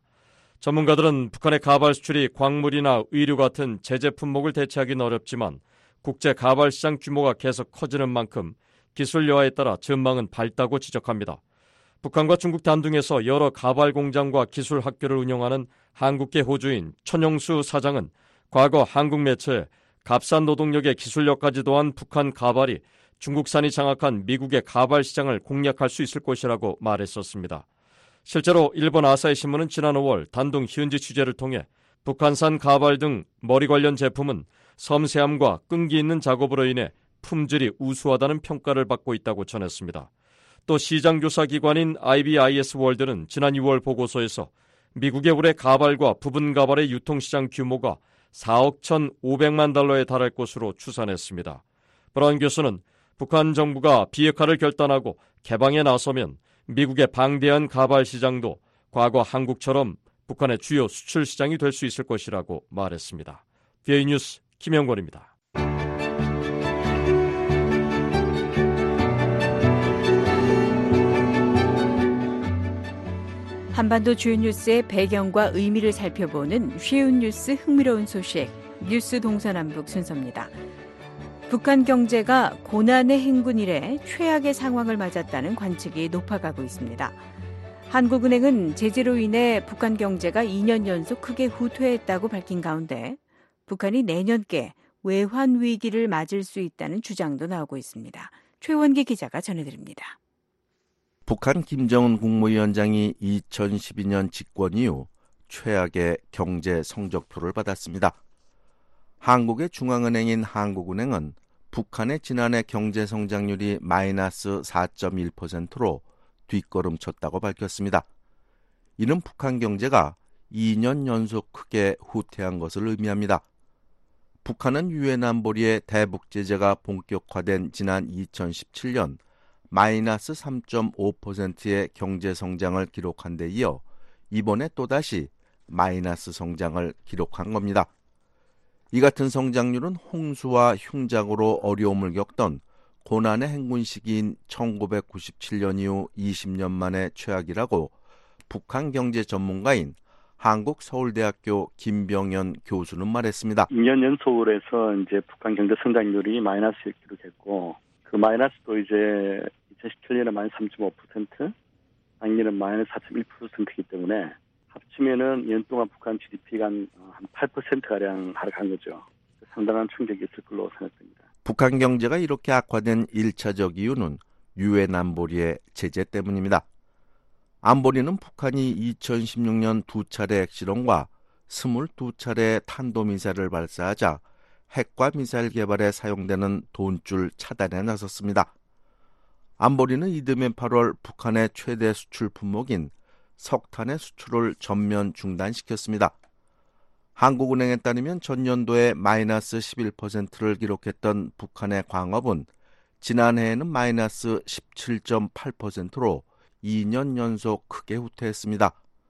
전문가들은 북한의 가발 수출이 광물이나 의류 같은 제재 품목을 대체하기는 어렵지만 국제 가발 시장 규모가 계속 커지는 만큼 기술 여하에 따라 전망은 밝다고 지적합니다. 북한과 중국 단둥에서 여러 가발 공장과 기술 학교를 운영하는 한국계 호주인 천용수 사장은 과거 한국 매체에 값싼 노동력의 기술력까지 더한 북한 가발이 중국산이 장악한 미국의 가발 시장을 공략할 수 있을 것이라고 말했었습니다. 실제로 일본 아사히 신문은 지난 오월 단둥 현지 취재를 통해 북한산 가발 등 머리 관련 제품은 섬세함과 끈기 있는 작업으로 인해 품질이 우수하다는 평가를 받고 있다고 전했습니다. 또 시장조사기관인 아이비아이에스 월드는 지난 유월 보고서에서 미국의 올해 가발과 부분 가발의 유통시장 규모가 사억 천오백만 달러에 달할 것으로 추산했습니다. 브라운 교수는 북한 정부가 비핵화를 결단하고 개방에 나서면 미국의 방대한 가발 시장도 과거 한국처럼 북한의 주요 수출 시장이 될 수 있을 것이라고 말했습니다. 비오이 뉴스 김영권입니다. 한반도 주요 뉴스의 배경과 의미를 살펴보는 쉬운 뉴스 흥미로운 소식 뉴스 동서남북 순서입니다. 북한 경제가 고난의 행군 이래 최악의 상황을 맞았다는 관측이 높아가고 있습니다. 한국은행은 제재로 인해 북한 경제가 이 년 연속 크게 후퇴했다고 밝힌 가운데 북한이 내년께 외환 위기를 맞을 수 있다는 주장도 나오고 있습니다. 최원기 기자가 전해드립니다. 북한 김정은 국무위원장이 이천십이 년 집권 이후 최악의 경제 성적표를 받았습니다. 한국의 중앙은행인 한국은행은 북한의 지난해 경제 성장률이 마이너스 사 점 일 퍼센트로 뒷걸음쳤다고 밝혔습니다. 이는 북한 경제가 이 년 연속 크게 후퇴한 것을 의미합니다. 북한은 유엔 안보리의 대북 제재가 본격화된 지난 이천십칠 년 마이너스 삼 점 오 퍼센트의 경제 성장을 기록한 데 이어 이번에 또다시 마이너스 성장을 기록한 겁니다. 이 같은 성장률은 홍수와 흉작으로 어려움을 겪던 고난의 행군 시기인 천구백구십칠 년 이후 이십 년 만에 최악이라고 북한 경제 전문가인 한국 서울대학교 김병현 교수는 말했습니다. 이 년 연속으로 해서 이제 북한 경제 성장률이 마이너스를 기록했고 그 마이너스도 이제 이천십칠 년에 마이너스 삼 점 오 퍼센트, 작년에는 마이너스 사 점 일 퍼센트이기 때문에 합치면은 연 동안 북한 지디피가 한 팔 퍼센트가량 하락한 거죠. 상당한 충격이 있을 걸로 생각됩니다. 북한 경제가 이렇게 악화된 일차적 이유는 유엔 안보리의 제재 때문입니다. 안보리는 북한이 이천십육 년 두 차례 핵실험과 스물두 차례 탄도미사일을 발사하자 핵과 미사일 개발에 사용되는 돈줄 차단에 나섰습니다. 안보리는 이듬해 팔월 북한의 최대 수출 품목인 석탄의 수출을 전면 중단시켰습니다. 한국은행에 따르면 전년도에 마이너스 십일 퍼센트를 기록했던 북한의 광업은 지난해에는 마이너스 십칠 점 팔 퍼센트로 이 년 연속 크게 후퇴했습니다.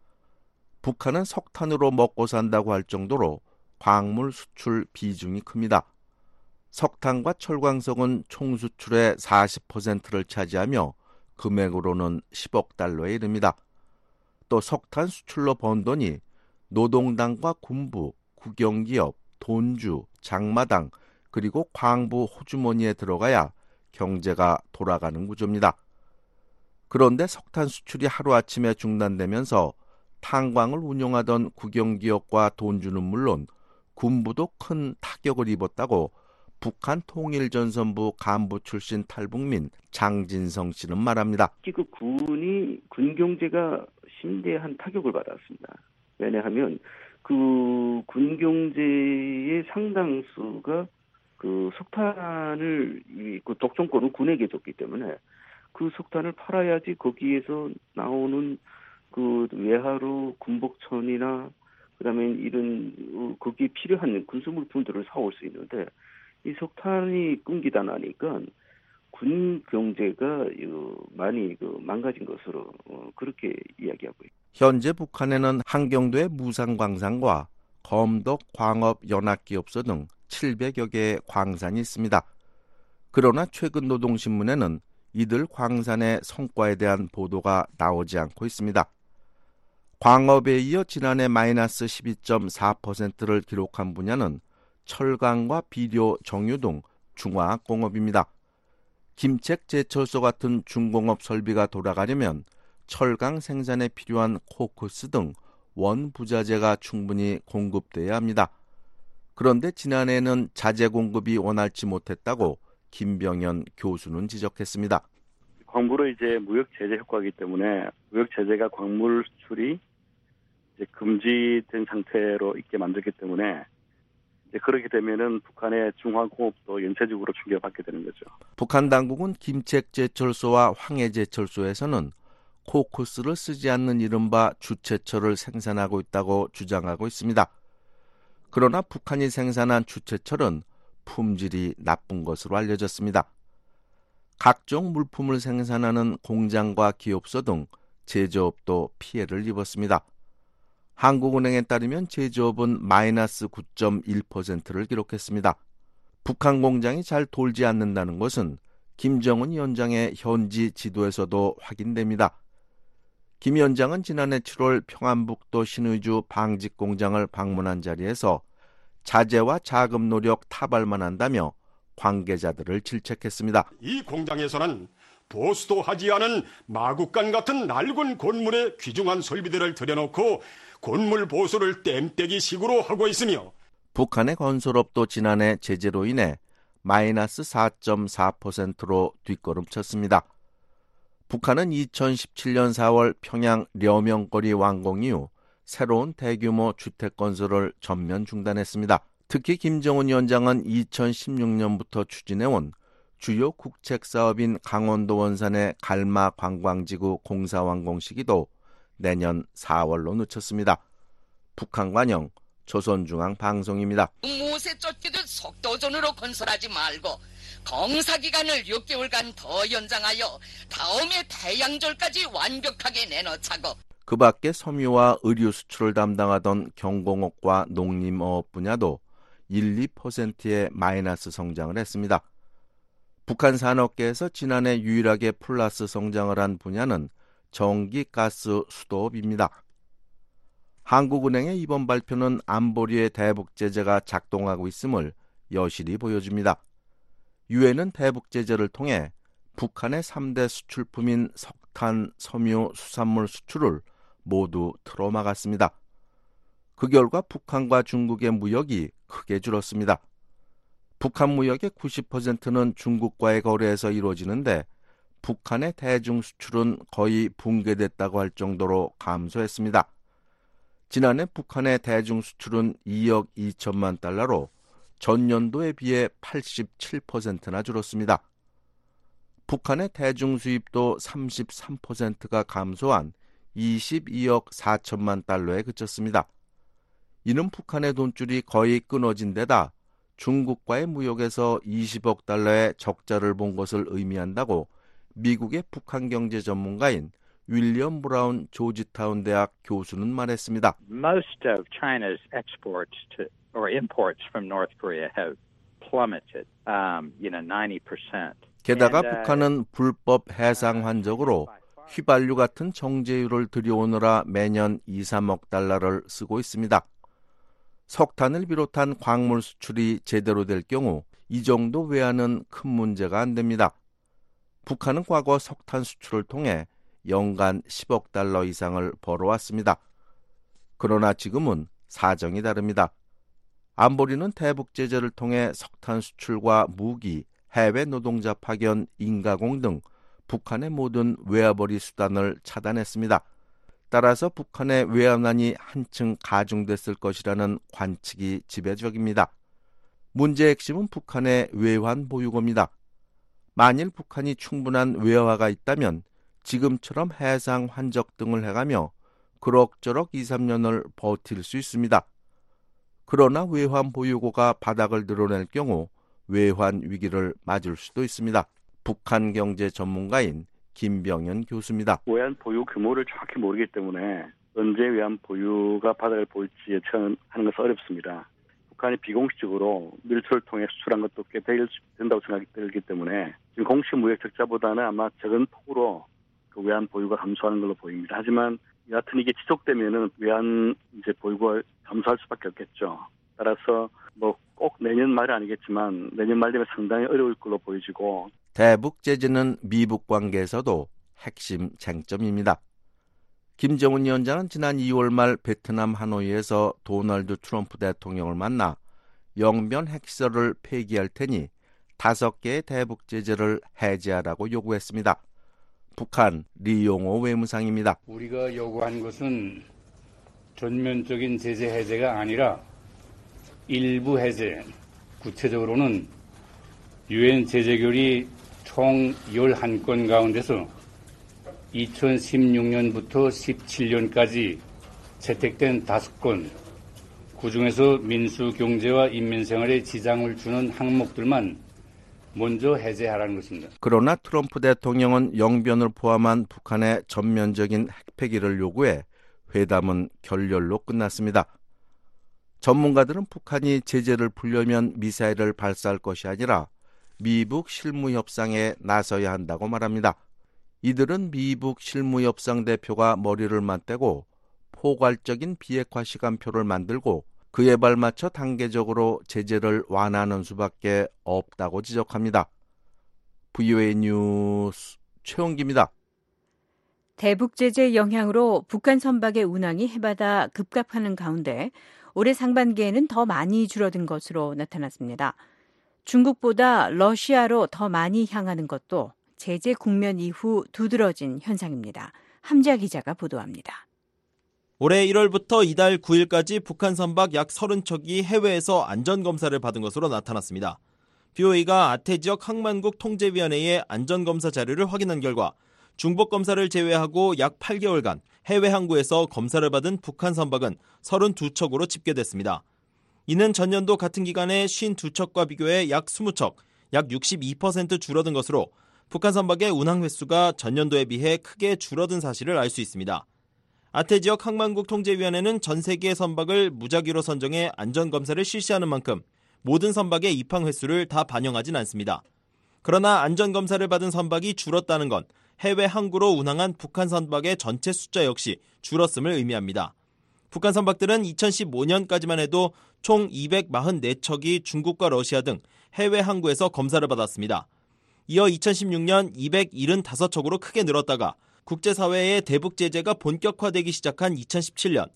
북한은 석탄으로 먹고 산다고 할 정도로 광물 수출 비중이 큽니다. 석탄과 철광석은 총 수출의 사십 퍼센트를 차지하며 금액으로는 십억 달러에 이릅니다. 또 석탄 수출로 번 돈이 노동당과 군부, 국영기업, 돈주, 장마당, 그리고 광부 호주머니에 들어가야 경제가 돌아가는 구조입니다. 그런데 석탄 수출이 하루아침에 중단되면서 탄광을 운영하던 국영기업과 돈주는 물론 군부도 큰 타격을 입었다고 북한 통일전선부 간부 출신 탈북민 장진성 씨는 말합니다. 그 군이 군 경제가 심대한 타격을 받았습니다. 왜냐하면 그 군 경제의 상당수가 그 석탄을 그 독점권을 군에게 줬기 때문에 그 석탄을 팔아야지 거기에서 나오는 그 외화로 군복천이나 그다음에 이런 거기에 필요한 군수물품들을 사올 수 있는데 이 석탄이 끊기다 나니까 군 경제가 많이 그 망가진 것으로 그렇게 이야기하고 있습니다. 현재 북한에는 한경도의 무상광산과 검덕 광업연합기업소 등 칠백여 개의 광산이 있습니다. 그러나 최근 노동신문에는 이들 광산의 성과에 대한 보도가 나오지 않고 있습니다. 광업에 이어 지난해 마이너스 십이 점 사 퍼센트를 기록한 분야는 철강과 비료, 정유 등 중화공업입니다. 김책 제철소 같은 중공업 설비가 돌아가려면 철강 생산에 필요한 코크스 등 원부자재가 충분히 공급돼야 합니다. 그런데 지난해에는 자재 공급이 원활치 못했다고 김병현 교수는 지적했습니다. 광물은 이제 무역 제재 효과이기 때문에 무역 제재가 광물 수출이 이제 금지된 상태로 있게 만들기 때문에 이제 그렇게 되면은 북한의 중화공업도 연쇄적으로 충격받게 되는 거죠. 북한 당국은 김책 제철소와 황해 제철소에서는 코크스를 쓰지 않는 이른바 주체철을 생산하고 있다고 주장하고 있습니다. 그러나 북한이 생산한 주체철은 품질이 나쁜 것으로 알려졌습니다. 각종 물품을 생산하는 공장과 기업소 등 제조업도 피해를 입었습니다. 한국은행에 따르면 제조업은 마이너스 구 점 일 퍼센트를 기록했습니다. 북한 공장이 잘 돌지 않는다는 것은 김정은 위원장의 현지 지도에서도 확인됩니다. 김 위원장은 지난해 칠월 평안북도 신의주 방직 공장을 방문한 자리에서 자재와 자금 노력 타발만 한다며 관계자들을 질책했습니다. 이 공장에서는 보수도 하지 않은 마국간 같은 낡은 곤물에 귀중한 설비들을 들여놓고 곤물 보수를 땜때기식으로 하고 있으며 북한의 건설업도 지난해 제재로 인해 마이너스 사 점 사 퍼센트로 뒷걸음쳤습니다. 북한은 이천십칠 년 사월 평양 려명거리 완공 이후 새로운 대규모 주택 건설을 전면 중단했습니다. 특히 김정은 위원장은 이천십육 년부터 추진해온 주요 국책 사업인 강원도 원산의 갈마 관광지구 공사 완공 시기도 내년 사월로 늦췄습니다. 북한관영 조선중앙방송입니다. 무쇠 쫓기듯 속도전으로 건설하지 말고 공사기간을 육 개월간 더 연장하여 다음해 태양절까지 완벽하게 내놓자고. 그 밖에 섬유와 의류 수출을 담당하던 경공업과 농림어업 분야도 일, 이 퍼센트의 마이너스 성장을 했습니다. 북한 산업계에서 지난해 유일하게 플러스 성장을 한 분야는 전기, 가스, 수도업입니다. 한국은행의 이번 발표는 안보리의 대북 제재가 작동하고 있음을 여실히 보여줍니다. 유엔은 대북 제재를 통해 북한의 삼 대 수출품인 석탄, 섬유, 수산물 수출을 모두 틀어막았습니다. 그 결과 북한과 중국의 무역이 크게 줄었습니다. 북한 무역의 구십 퍼센트는 중국과의 거래에서 이루어지는데 북한의 대중 수출은 거의 붕괴됐다고 할 정도로 감소했습니다. 지난해 북한의 대중 수출은 이억 이천만 달러로 전년도에 비해 팔십칠 퍼센트나 줄었습니다. 북한의 대중 수입도 삼십삼 퍼센트가 감소한 이십이억 사천만 달러에 그쳤습니다. 이는 북한의 돈줄이 거의 끊어진 데다 중국과의 무역에서 이십억 달러의 적자를 본 것을 의미한다고 미국의 북한 경제 전문가인 윌리엄 브라운 조지타운 대학 교수는 말했습니다. Most of China's exports to or imports from North Korea have plummeted, um, you know, ninety percent. 게다가 북한은 불법 해상 환적으로 휘발유 같은 정제유를 들여오느라 매년 이, 삼억 달러를 쓰고 있습니다. 석탄을 비롯한 광물 수출이 제대로 될 경우 이 정도 외환은 큰 문제가 안 됩니다. 북한은 과거 석탄 수출을 통해 연간 십억 달러 이상을 벌어왔습니다. 그러나 지금은 사정이 다릅니다. 안보리는 대북 제재를 통해 석탄 수출과 무기, 해외 노동자 파견, 인가공 등 북한의 모든 외화벌이 수단을 차단했습니다. 따라서 북한의 외환난이 한층 가중됐을 것이라는 관측이 지배적입니다. 문제의 핵심은 북한의 외환 보유고입니다. 만일 북한이 충분한 외화가 있다면 지금처럼 해상 환적 등을 해가며 그럭저럭 이, 삼 년을 버틸 수 있습니다. 그러나 외환 보유고가 바닥을 드러낼 경우 외환 위기를 맞을 수도 있습니다. 북한 경제 전문가인 김병현 교수입니다. 외환 보유 규모를 정확히 모르기 때문에 언제 외환 보유가 바닥을 볼지 예측하는 것은 어렵습니다. 북한이 비공식적으로 밀수를 통해 수출한 것도 꽤 된다고 생각이 들기 때문에 지금 공식 무역 적자보다는 아마 적은 폭으로 그 외환 보유가 감소하는 걸로 보입니다. 하지만 여하튼 이게 지속되면은 외환 이제 보유가 감소할 수밖에 없겠죠. 따라서 뭐 꼭 내년 말이 아니겠지만 내년 말 되면 상당히 어려울 걸로 보여지고 대북 제재는 미북 관계에서도 핵심 쟁점입니다. 김정은 위원장은 지난 이월 말 베트남 하노이에서 도널드 트럼프 대통령을 만나 영변 핵시설을 폐기할 테니 다섯 개의 대북 제재를 해제하라고 요구했습니다. 북한 리용호 외무상입니다. 우리가 요구한 것은 전면적인 제재 해제가 아니라 일부 해제, 구체적으로는 유엔 제재결의 총 열한 건 가운데서 이천십육 년부터 십칠 년까지 채택된 다섯 건, 그중에서 민수 경제와 인민생활에 지장을 주는 항목들만 먼저 해제하라는 것입니다. 그러나 트럼프 대통령은 영변을 포함한 북한의 전면적인 핵폐기를 요구해 회담은 결렬로 끝났습니다. 전문가들은 북한이 제재를 풀려면 미사일을 발사할 것이 아니라 미북 실무협상에 나서야 한다고 말합니다. 이들은 미북 실무협상 대표가 머리를 맞대고 포괄적인 비핵화 시간표를 만들고 그에 발맞춰 단계적으로 제재를 완화하는 수밖에 없다고 지적합니다. 브이오에이 뉴스 최홍기입니다. 대북 제재 영향으로 북한 선박의 운항이 해마다 급감하는 가운데 올해 상반기에는 더 많이 줄어든 것으로 나타났습니다. 중국보다 러시아로 더 많이 향하는 것도 제재 국면 이후 두드러진 현상입니다. 함지아 기자가 보도합니다. 올해 일월부터 이달 구일까지 북한 선박 약 서른 척이 해외에서 안전검사를 받은 것으로 나타났습니다. 비오에이가 아태 지역 항만국 통제위원회의 안전검사 자료를 확인한 결과 중복검사를 제외하고 약 팔 개월간 해외 항구에서 검사를 받은 북한 선박은 서른두 척으로 집계됐습니다. 이는 전년도 같은 기간의 오십이 척과 비교해 약 이십 척, 약 육십이 퍼센트 줄어든 것으로 북한 선박의 운항 횟수가 전년도에 비해 크게 줄어든 사실을 알 수 있습니다. 아태 지역 항만국 통제위원회는 전 세계의 선박을 무작위로 선정해 안전검사를 실시하는 만큼 모든 선박의 입항 횟수를 다 반영하진 않습니다. 그러나 안전검사를 받은 선박이 줄었다는 건 해외 항구로 운항한 북한 선박의 전체 숫자 역시 줄었음을 의미합니다. 북한 선박들은 이천십오 년까지만 해도 총 이백사십사 척이 중국과 러시아 등 해외 항구에서 검사를 받았습니다. 이어 이천십육 년 이백칠십오 척으로 크게 늘었다가 국제사회의 대북 제재가 본격화되기 시작한 이천십칠 년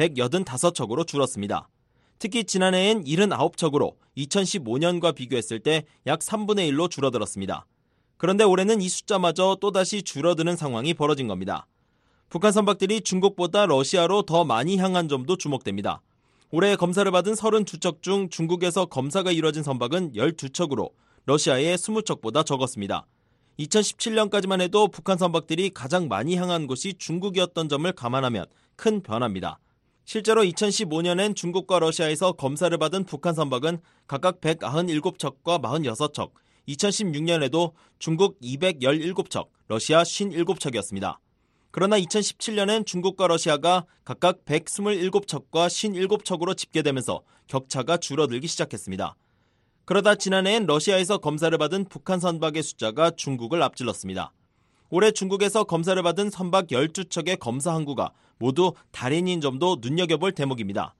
백팔십오 척으로 줄었습니다. 특히 지난해엔 칠십구 척으로 이천십오 년과 비교했을 때 약 삼분의 일로 줄어들었습니다. 그런데 올해는 이 숫자마저 또다시 줄어드는 상황이 벌어진 겁니다. 북한 선박들이 중국보다 러시아로 더 많이 향한 점도 주목됩니다. 올해 검사를 받은 서른두 척 중 중국에서 검사가 이뤄진 선박은 열두 척으로 러시아의 이십 척보다 적었습니다. 이천십칠 년까지만 해도 북한 선박들이 가장 많이 향한 곳이 중국이었던 점을 감안하면 큰 변화입니다. 실제로 이천십오 년엔 중국과 러시아에서 검사를 받은 북한 선박은 각각 백구십칠 척과 사십육 척, 이천십육 년에도 중국 이백십칠 척, 러시아 오십칠 척이었습니다. 그러나 이천십칠 년엔 중국과 러시아가 각각 백이십칠 척과 오십칠 척으로 집계되면서 격차가 줄어들기 시작했습니다. 그러다 지난해엔 러시아에서 검사를 받은 북한 선박의 숫자가 중국을 앞질렀습니다. 올해 중국에서 검사를 받은 선박 열두 척의 검사 항구가 모두 달인인 점도 눈여겨볼 대목입니다.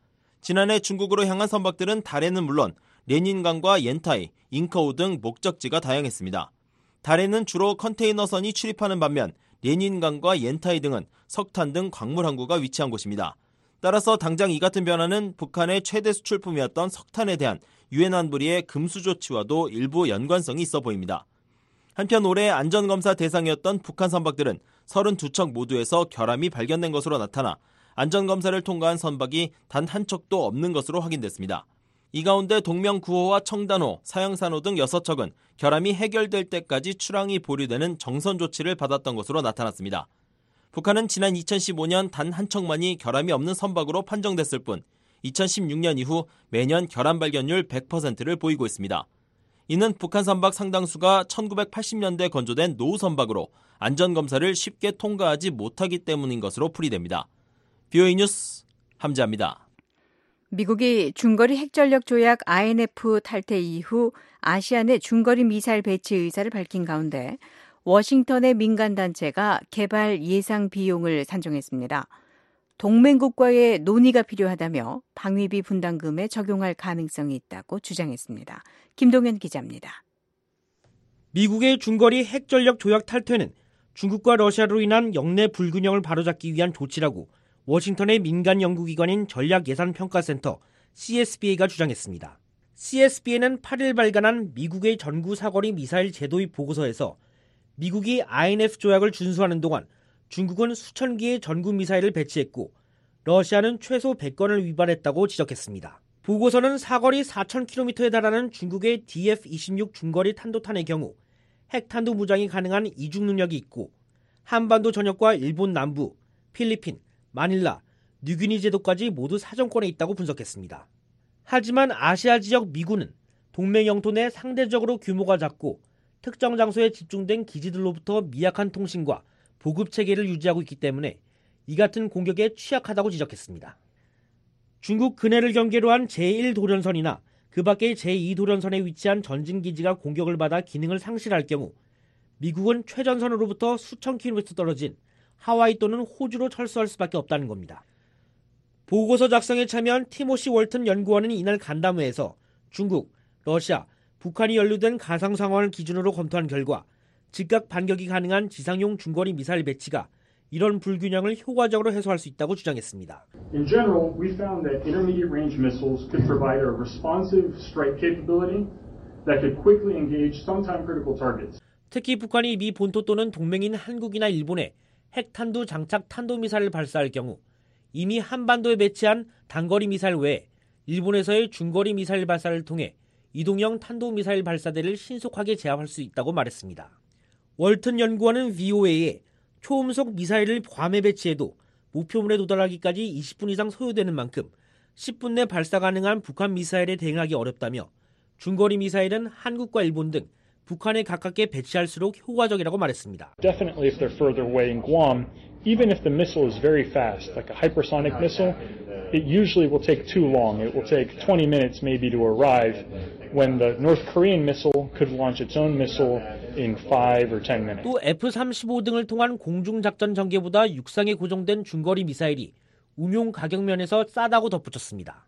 지난해 중국으로 향한 선박들은 달에는 물론 레닌강과 옌타이, 잉커우 등 목적지가 다양했습니다. 달에는 주로 컨테이너선이 출입하는 반면 레닌강과 옌타이 등은 석탄 등 광물 항구가 위치한 곳입니다. 따라서 당장 이 같은 변화는 북한의 최대 수출품이었던 석탄에 대한 유엔 안보리의 금수 조치와도 일부 연관성이 있어 보입니다. 한편 올해 안전검사 대상이었던 북한 선박들은 서른두 척 모두에서 결함이 발견된 것으로 나타나 안전검사를 통과한 선박이 단 한 척도 없는 것으로 확인됐습니다. 이 가운데 동명 구 호와 청단호, 사형산호 등 여섯 척은 결함이 해결될 때까지 출항이 보류되는 정선 조치를 받았던 것으로 나타났습니다. 북한은 지난 이천십오 년 단 한 척만이 결함이 없는 선박으로 판정됐을 뿐 이천십육 년 이후 매년 결함 발견율 백 퍼센트를 보이고 있습니다. 이는 북한 선박 상당수가 천구백팔십 년대 건조된 노후 선박으로 안전검사를 쉽게 통과하지 못하기 때문인 것으로 풀이됩니다. 비오에이 뉴스 함지아입니다. 미국이 중거리 핵전력 조약 아이엔에프 탈퇴 이후 아시안의 중거리 미사일 배치 의사를 밝힌 가운데 워싱턴의 민간단체가 개발 예상 비용을 산정했습니다. 동맹국과의 논의가 필요하다며 방위비 분담금에 적용할 가능성이 있다고 주장했습니다. 김동현 기자입니다. 미국의 중거리 핵전력 조약 탈퇴는 중국과 러시아로 인한 영내 불균형을 바로잡기 위한 조치라고 워싱턴의 민간 연구기관인 전략예산평가센터 씨에스비에이가 주장했습니다. 씨에스비에이는 팔 일 발간한 미국의 전구 사거리 미사일 제도입 보고서에서 미국이 아이엔에프 조약을 준수하는 동안 중국은 수천 개의 전구 미사일을 배치했고 러시아는 최소 백 건을 위반했다고 지적했습니다. 보고서는 사거리 사천 킬로미터에 달하는 중국의 디에프 이십육 중거리 탄도탄의 경우 핵탄두 무장이 가능한 이중 능력이 있고 한반도 전역과 일본 남부, 필리핀, 마닐라, 뉴기니 제도까지 모두 사정권에 있다고 분석했습니다. 하지만 아시아 지역 미군은 동맹 영토 내 상대적으로 규모가 작고 특정 장소에 집중된 기지들로부터 미약한 통신과 보급 체계를 유지하고 있기 때문에 이 같은 공격에 취약하다고 지적했습니다. 중국 근해를 경계로 한 제일 도련선이나 그 밖의 제이 도련선에 위치한 전진기지가 공격을 받아 기능을 상실할 경우 미국은 최전선으로부터 수천 킬로미터 떨어진 하와이 또는 호주로 철수할 수밖에 없다는 겁니다. 보고서 작성에 참여한 티모시 월튼 연구원은 이날 간담회에서 중국, 러시아, 북한이 연루된 가상 상황을 기준으로 검토한 결과 즉각 반격이 가능한 지상용 중거리 미사일 배치가 이런 불균형을 효과적으로 해소할 수 있다고 주장했습니다. In general, we found that intermediate range missiles could provide a responsive strike capability that could quickly engage sometime critical targets. 특히 북한이 미 본토 또는 동맹인 한국이나 일본에 핵탄두 장착 탄도미사일을 발사할 경우 이미 한반도에 배치한 단거리 미사일 외에 일본에서의 중거리 미사일 발사를 통해 이동형 탄도미사일 발사대를 신속하게 제압할 수 있다고 말했습니다. 월튼 연구원은 브이오에이에 초음속 미사일을 괌에 배치해도 목표물에 도달하기까지 이십 분 이상 소요되는 만큼 십 분 내 발사 가능한 북한 미사일에 대응하기 어렵다며 중거리 미사일은 한국과 일본 등 북한에 가깝게 배치할수록 효과적이라고 말했습니다. Definitely if they're further away in Guam, even if the missile is very fast, like a hypersonic missile, it usually will take too long. It will take twenty minutes maybe to arrive when the North Korean missile could launch its own missile in five or ten minutes. 또 에프 삼십오 등을 통한 공중작전 전개보다 육상에 고정된 중거리 미사일이 운용 가격 면에서 싸다고 덧붙였습니다.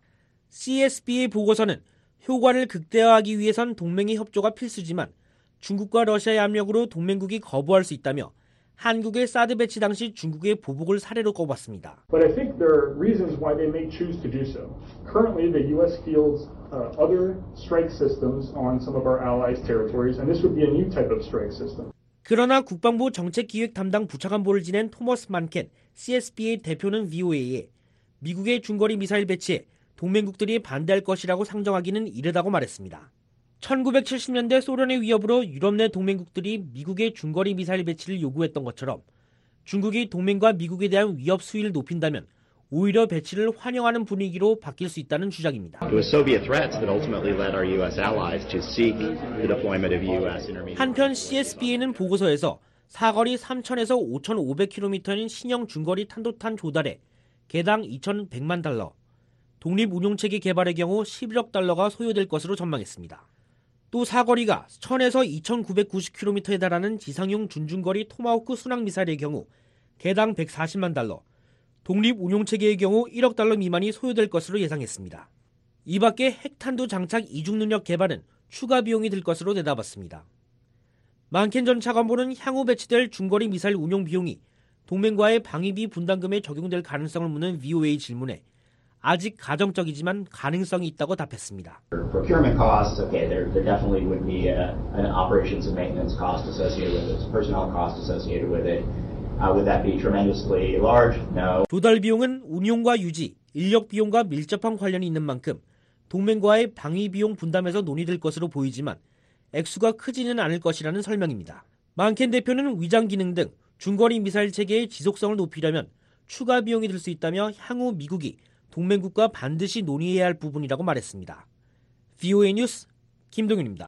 씨에스비에이 보고서는 효과를 극대화하기 위해선 동맹의 협조가 필수지만 중국과 러시아의 압력으로 동맹국이 거부할 수 있다며 한국의 사드 배치 당시 중국의 보복을 사례로 꼽았습니다. But I think there are reasons why they may choose to do so. Currently, the U S fields uh, other strike systems on some of our allies' territories, and this would be a new type of strike system. 그러나 국방부 정책기획 담당 부차관보를 지낸 토머스 만켄 씨에스비에이 대표는 브이오에이에 미국의 중거리 미사일 배치에 동맹국들이 반대할 것이라고 상정하기는 이르다고 말했습니다. 천구백칠십 년대 소련의 위협으로 유럽 내 동맹국들이 미국의 중거리 미사일 배치를 요구했던 것처럼 중국이 동맹과 미국에 대한 위협 수위를 높인다면 오히려 배치를 환영하는 분위기로 바뀔 수 있다는 주장입니다. 한편 씨에스비에이는 보고서에서 사거리 삼천에서 오천오백 킬로미터인 신형 중거리 탄도탄 조달에 개당 이천백만 달러, 독립운용체계 개발의 경우 십일억 달러가 소요될 것으로 전망했습니다. 또 사거리가 천에서 이천구백구십 킬로미터에 달하는 지상용 준중거리 토마호크 순항미사일의 경우 개당 백사십만 달러, 독립 운용체계의 경우 일억 달러 미만이 소요될 것으로 예상했습니다. 이 밖에 핵탄두 장착 이중 능력 개발은 추가 비용이 들 것으로 내다봤습니다. 만켄 전 차관보는 향후 배치될 중거리 미사일 운용 비용이 동맹과의 방위비 분담금에 적용될 가능성을 묻는 브이오에이 질문에 아직 가정적이지만 가능성이 있다고 답했습니다. Procurement costs, okay, there, there definitely would be a, an operations and maintenance cost associated with it, personnel cost associated with it. Uh, would that be tremendously large? No. 조달 비용은 운용과 유지, 인력 비용과 밀접한 관련이 있는 만큼 동맹과의 방위 비용 분담에서 논의될 것으로 보이지만 액수가 크지는 않을 것이라는 설명입니다. 만켄 대표는 위장 기능 등 중거리 미사일 체계의 지속성을 높이려면 추가 비용이 들 수 있다며 향후 미국이 동맹국과 반드시 논의해야 할 부분이라고 말했습니다. 브이오에이 뉴스 김동윤입니다.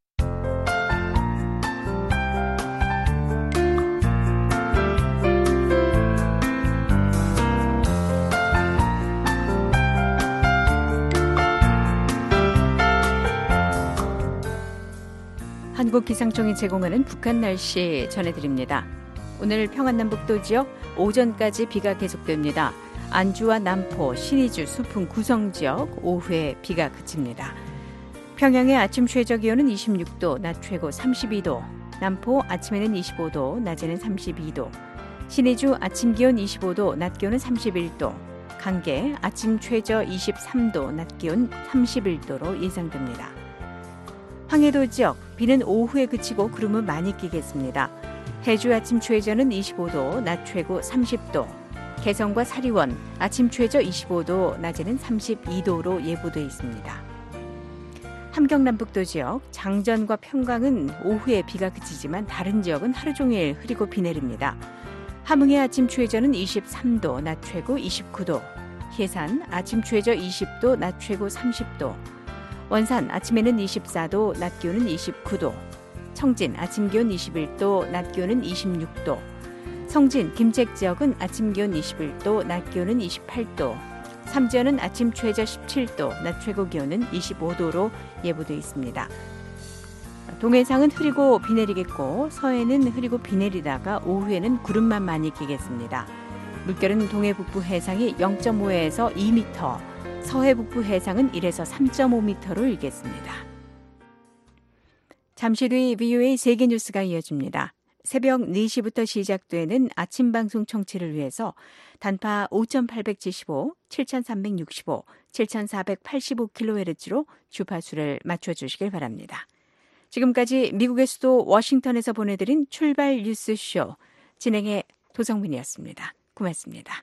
한국기상청이 제공하는 북한 날씨 전해드립니다. 오늘 평안남북도 지역 오전까지 비가 계속됩니다. 안주와 남포, 신의주, 수풍, 구성 지역 오후에 비가 그칩니다. 평양의 아침 최저 기온은 이십육 도, 낮 최고 삼십이 도, 남포 아침에는 이십오 도, 낮에는 삼십이 도, 신의주 아침 기온 이십오 도, 낮 기온은 삼십일 도, 강계 아침 최저 이십삼 도, 낮 기온 삼십일 도로 예상됩니다. 황해도 지역 비는 오후에 그치고 구름은 많이 끼겠습니다. 해주 아침 최저는 이십오 도, 낮 최고 삼십 도, 개성과 사리원 아침 최저 이십오 도, 낮에는 삼십이 도로 예보돼 있습니다. 함경남북도 지역 장전과 평강은 오후에 비가 그치지만 다른 지역은 하루 종일 흐리고 비 내립니다. 함흥의 아침 최저는 이십삼 도, 낮 최고 이십구 도, 해산 아침 최저 이십 도, 낮 최고 삼십 도, 원산 아침에는 이십사 도, 낮 기온은 이십구 도, 청진 아침 기온 이십일 도, 낮 기온은 이십육 도, 성진, 김책 지역은 아침 기온 이십일 도, 낮 기온은 이십팔 도, 삼지연은 아침 최저 십칠 도, 낮 최고 기온은 이십오 도로 예보돼 있습니다. 동해상은 흐리고 비 내리겠고 서해는 흐리고 비 내리다가 오후에는 구름만 많이 끼겠습니다. 물결은 동해 북부 해상이 영 점 오에서 이 미터, 서해 북부 해상은 일에서 삼 점 오 미터로 일겠습니다. 잠시 뒤 브이오에이 세계뉴스가 이어집니다. 새벽 네 시부터 시작되는 아침 방송 청취를 위해서 단파 오천팔백칠십오, 칠천삼백육십오, 칠천사백팔십오 킬로헤르츠로 주파수를 맞춰주시길 바랍니다. 지금까지 미국의 수도 워싱턴에서 보내드린 출발 뉴스쇼 진행의 도성민이었습니다. 고맙습니다.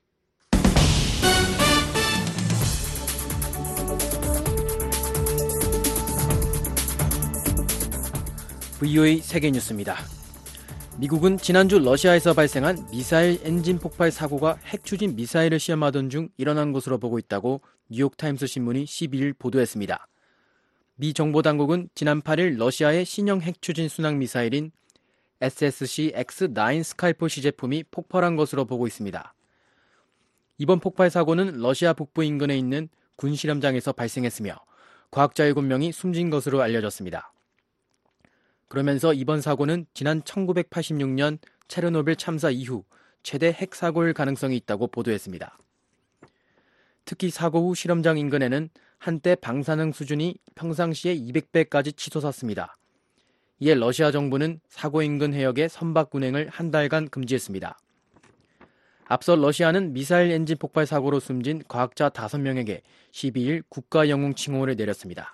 브이오에이 세계뉴스입니다. 미국은 지난주 러시아에서 발생한 미사일 엔진 폭발 사고가 핵 추진 미사일을 시험하던 중 일어난 것으로 보고 있다고 뉴욕타임스 신문이 십이 일 보도했습니다. 미 정보당국은 지난 팔 일 러시아의 신형 핵 추진 순항 미사일인 에스에스씨 엑스 나인 스카이포 시제품이 폭발한 것으로 보고 있습니다. 이번 폭발 사고는 러시아 북부 인근에 있는 군 실험장에서 발생했으며 과학자 일곱 명이 숨진 것으로 알려졌습니다. 그러면서 이번 사고는 지난 천구백팔십육 년 체르노빌 참사 이후 최대 핵 사고일 가능성이 있다고 보도했습니다. 특히 사고 후 실험장 인근에는 한때 방사능 수준이 평상시의 이백 배까지 치솟았습니다. 이에 러시아 정부는 사고 인근 해역의 선박 운행을 한 달간 금지했습니다. 앞서 러시아는 미사일 엔진 폭발 사고로 숨진 과학자 다섯 명에게 십이 일 국가 영웅 칭호를 내렸습니다.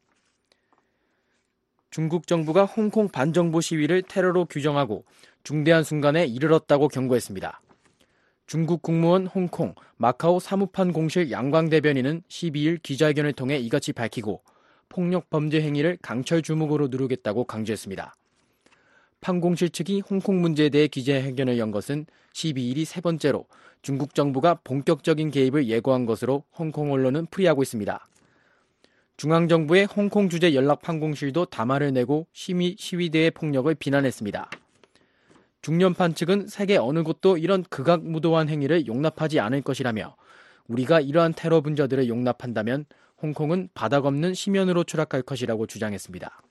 중국 정부가 홍콩 반정부 시위를 테러로 규정하고 중대한 순간에 이르렀다고 경고했습니다. 중국 국무원 홍콩, 마카오 사무판 공실 양광 대변인은 십이 일 기자회견을 통해 이같이 밝히고 폭력 범죄 행위를 강철 주목으로 누르겠다고 강조했습니다. 판공실 측이 홍콩 문제에 대해 기자회견을 연 것은 십이 일이 세 번째로 중국 정부가 본격적인 개입을 예고한 것으로 홍콩 언론은 풀이하고 있습니다. 중앙정부의 홍콩 주재 연락 판공실도 담화를 내고 시위, 시위대의 폭력을 비난했습니다. 중련판 측은 세계 어느 곳도 이런 극악무도한 행위를 용납하지 않을 것이라며 우리가 이러한 테러 분자들을 용납한다면 홍콩은 바닥 없는 심연으로 추락할 것이라고 주장했습니다.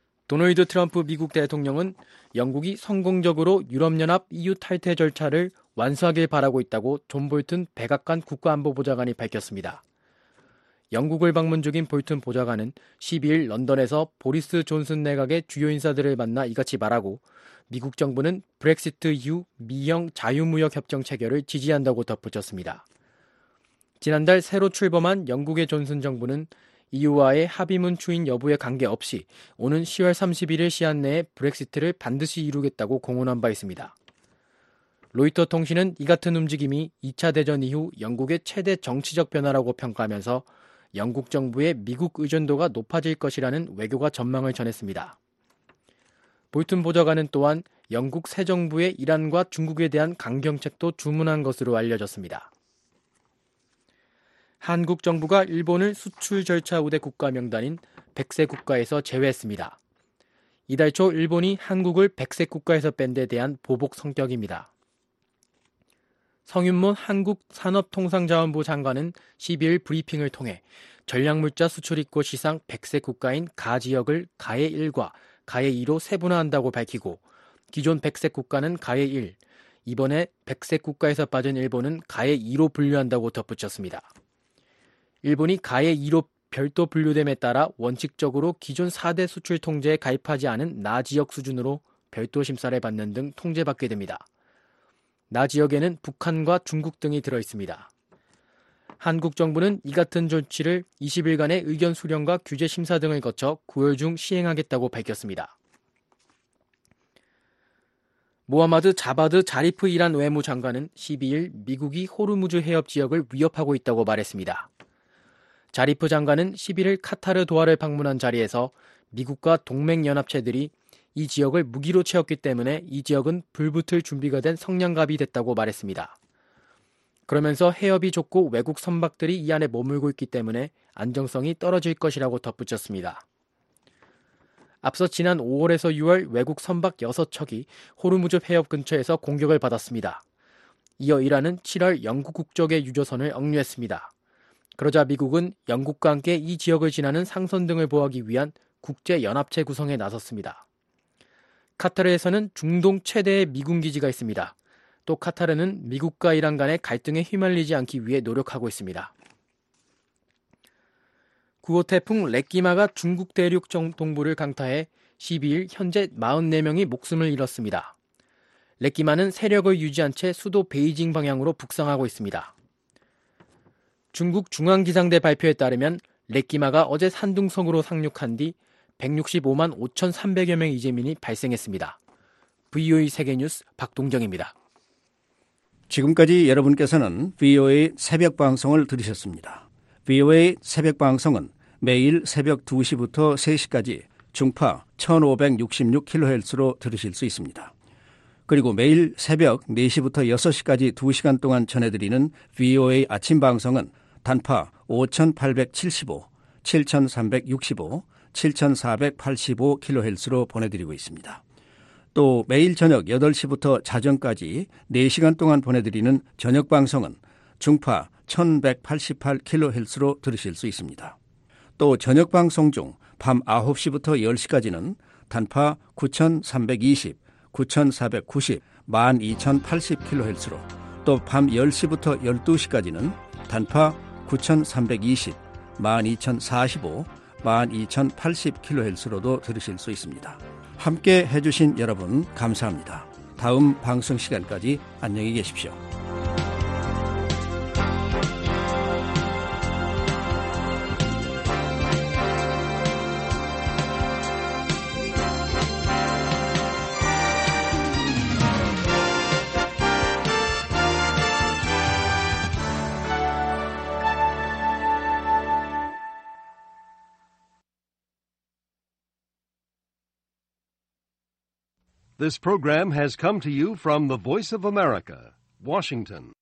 도널드 트럼프 미국 대통령은 영국이 성공적으로 유럽연합 이유 탈퇴 절차를 완수하길 바라고 있다고 존 볼튼 백악관 국가안보보좌관이 밝혔습니다. 영국을 방문 중인 볼튼 보좌관은 십이일 런던에서 보리스 존슨 내각의 주요 인사들을 만나 이같이 말하고 미국 정부는 브렉시트 이후 미영 자유무역 협정 체결을 지지한다고 덧붙였습니다. 지난달 새로 출범한 영국의 존슨 정부는 이유와의 합의문 추인 여부에 관계없이 오는 시월 삼십일일 시한 내에 브렉시트를 반드시 이루겠다고 공언한 바 있습니다. 로이터 통신은 이 같은 움직임이 이 차 대전 이후 영국의 최대 정치적 변화라고 평가하면서 영국 정부의 미국 의존도가 높아질 것이라는 외교가 전망을 전했습니다. 볼튼 보좌관은 또한 영국 새 정부의 이란과 중국에 대한 강경책도 주문한 것으로 알려졌습니다. 한국 정부가 일본을 수출 절차 우대 국가 명단인 백색 국가에서 제외했습니다. 이달 초 일본이 한국을 백색 국가에서 뺀 데 대한 보복 성격입니다. 성윤모 한국산업통상자원부 장관은 십이일 브리핑을 통해 전략물자 수출입고 시상 백색 국가인 가 지역을 가의 일과 가의 이로 세분화한다고 밝히고 기존 백색 국가는 가의 일, 이번에 백색 국가에서 빠진 일본은 가의 이로 분류한다고 덧붙였습니다. 일본이 가의 이로 별도 분류됨에 따라 원칙적으로 기존 사 대 수출 통제에 가입하지 않은 나 지역 수준으로 별도 심사를 받는 등 통제받게 됩니다. 나 지역에는 북한과 중국 등이 들어있습니다. 한국 정부는 이 같은 조치를 이십일간의 의견 수렴과 규제 심사 등을 거쳐 구월 중 시행하겠다고 밝혔습니다. 모하마드 자바드 자리프 이란 외무장관은 십이일 미국이 호르무즈 해협 지역을 위협하고 있다고 말했습니다. 자리프 장관은 십일일 카타르 도하를 방문한 자리에서 미국과 동맹연합체들이 이 지역을 무기로 채웠기 때문에 이 지역은 불붙을 준비가 된 성냥갑이 됐다고 말했습니다. 그러면서 해협이 좁고 외국 선박들이 이 안에 머물고 있기 때문에 안정성이 떨어질 것이라고 덧붙였습니다. 앞서 지난 오월에서 유월 외국 선박 여섯 척이 호르무즈 해협 근처에서 공격을 받았습니다. 이어 이란은 칠월 영국 국적의 유조선을 억류했습니다. 그러자 미국은 영국과 함께 이 지역을 지나는 상선 등을 보호하기 위한 국제연합체 구성에 나섰습니다. 카타르에서는 중동 최대의 미군 기지가 있습니다. 또 카타르는 미국과 이란 간의 갈등에 휘말리지 않기 위해 노력하고 있습니다. 구호 태풍 렉기마가 중국 대륙 동부를 강타해 십이일 현재 사십사 명이 목숨을 잃었습니다. 렉기마는 세력을 유지한 채 수도 베이징 방향으로 북상하고 있습니다. 중국 중앙기상대 발표에 따르면 렉기마가 어제 산둥성으로 상륙한 뒤 백육십오만 오천삼백여 명의 이재민이 발생했습니다. 브이오에이 세계뉴스 박동정입니다. 지금까지 여러분께서는 브이오에이 새벽 방송을 들으셨습니다. 브이오에이 새벽 방송은 매일 새벽 두 시부터 세 시까지 중파 천오백육십육 킬로헤르츠로 들으실 수 있습니다. 그리고 매일 새벽 네 시부터 여섯 시까지 두 시간 동안 전해드리는 브이오에이 아침 방송은 단파 오천팔백칠십오, 칠천삼백육십오, 칠천사백팔십오 킬로헤르츠로 보내드리고 있습니다. 또 매일 저녁 여덟 시부터 자정까지 네 시간 동안 보내드리는 저녁 방송은 중파 천백팔십팔 킬로헤르츠로 들으실 수 있습니다. 또 저녁 방송 중 밤 아홉 시부터 열 시까지는 단파 구천삼백이십, 구천사백구십, 만 이천팔십 킬로헤르츠로 또 밤 열 시부터 열두 시까지는 단파 구천삼백이십, 만 이천사십오, 만 이천팔십 킬로헤르츠로도 들으실 수 있습니다. 함께 해주신 여러분 감사합니다. 다음 방송 시간까지 안녕히 계십시오. This program has come to you from the Voice of America, Washington.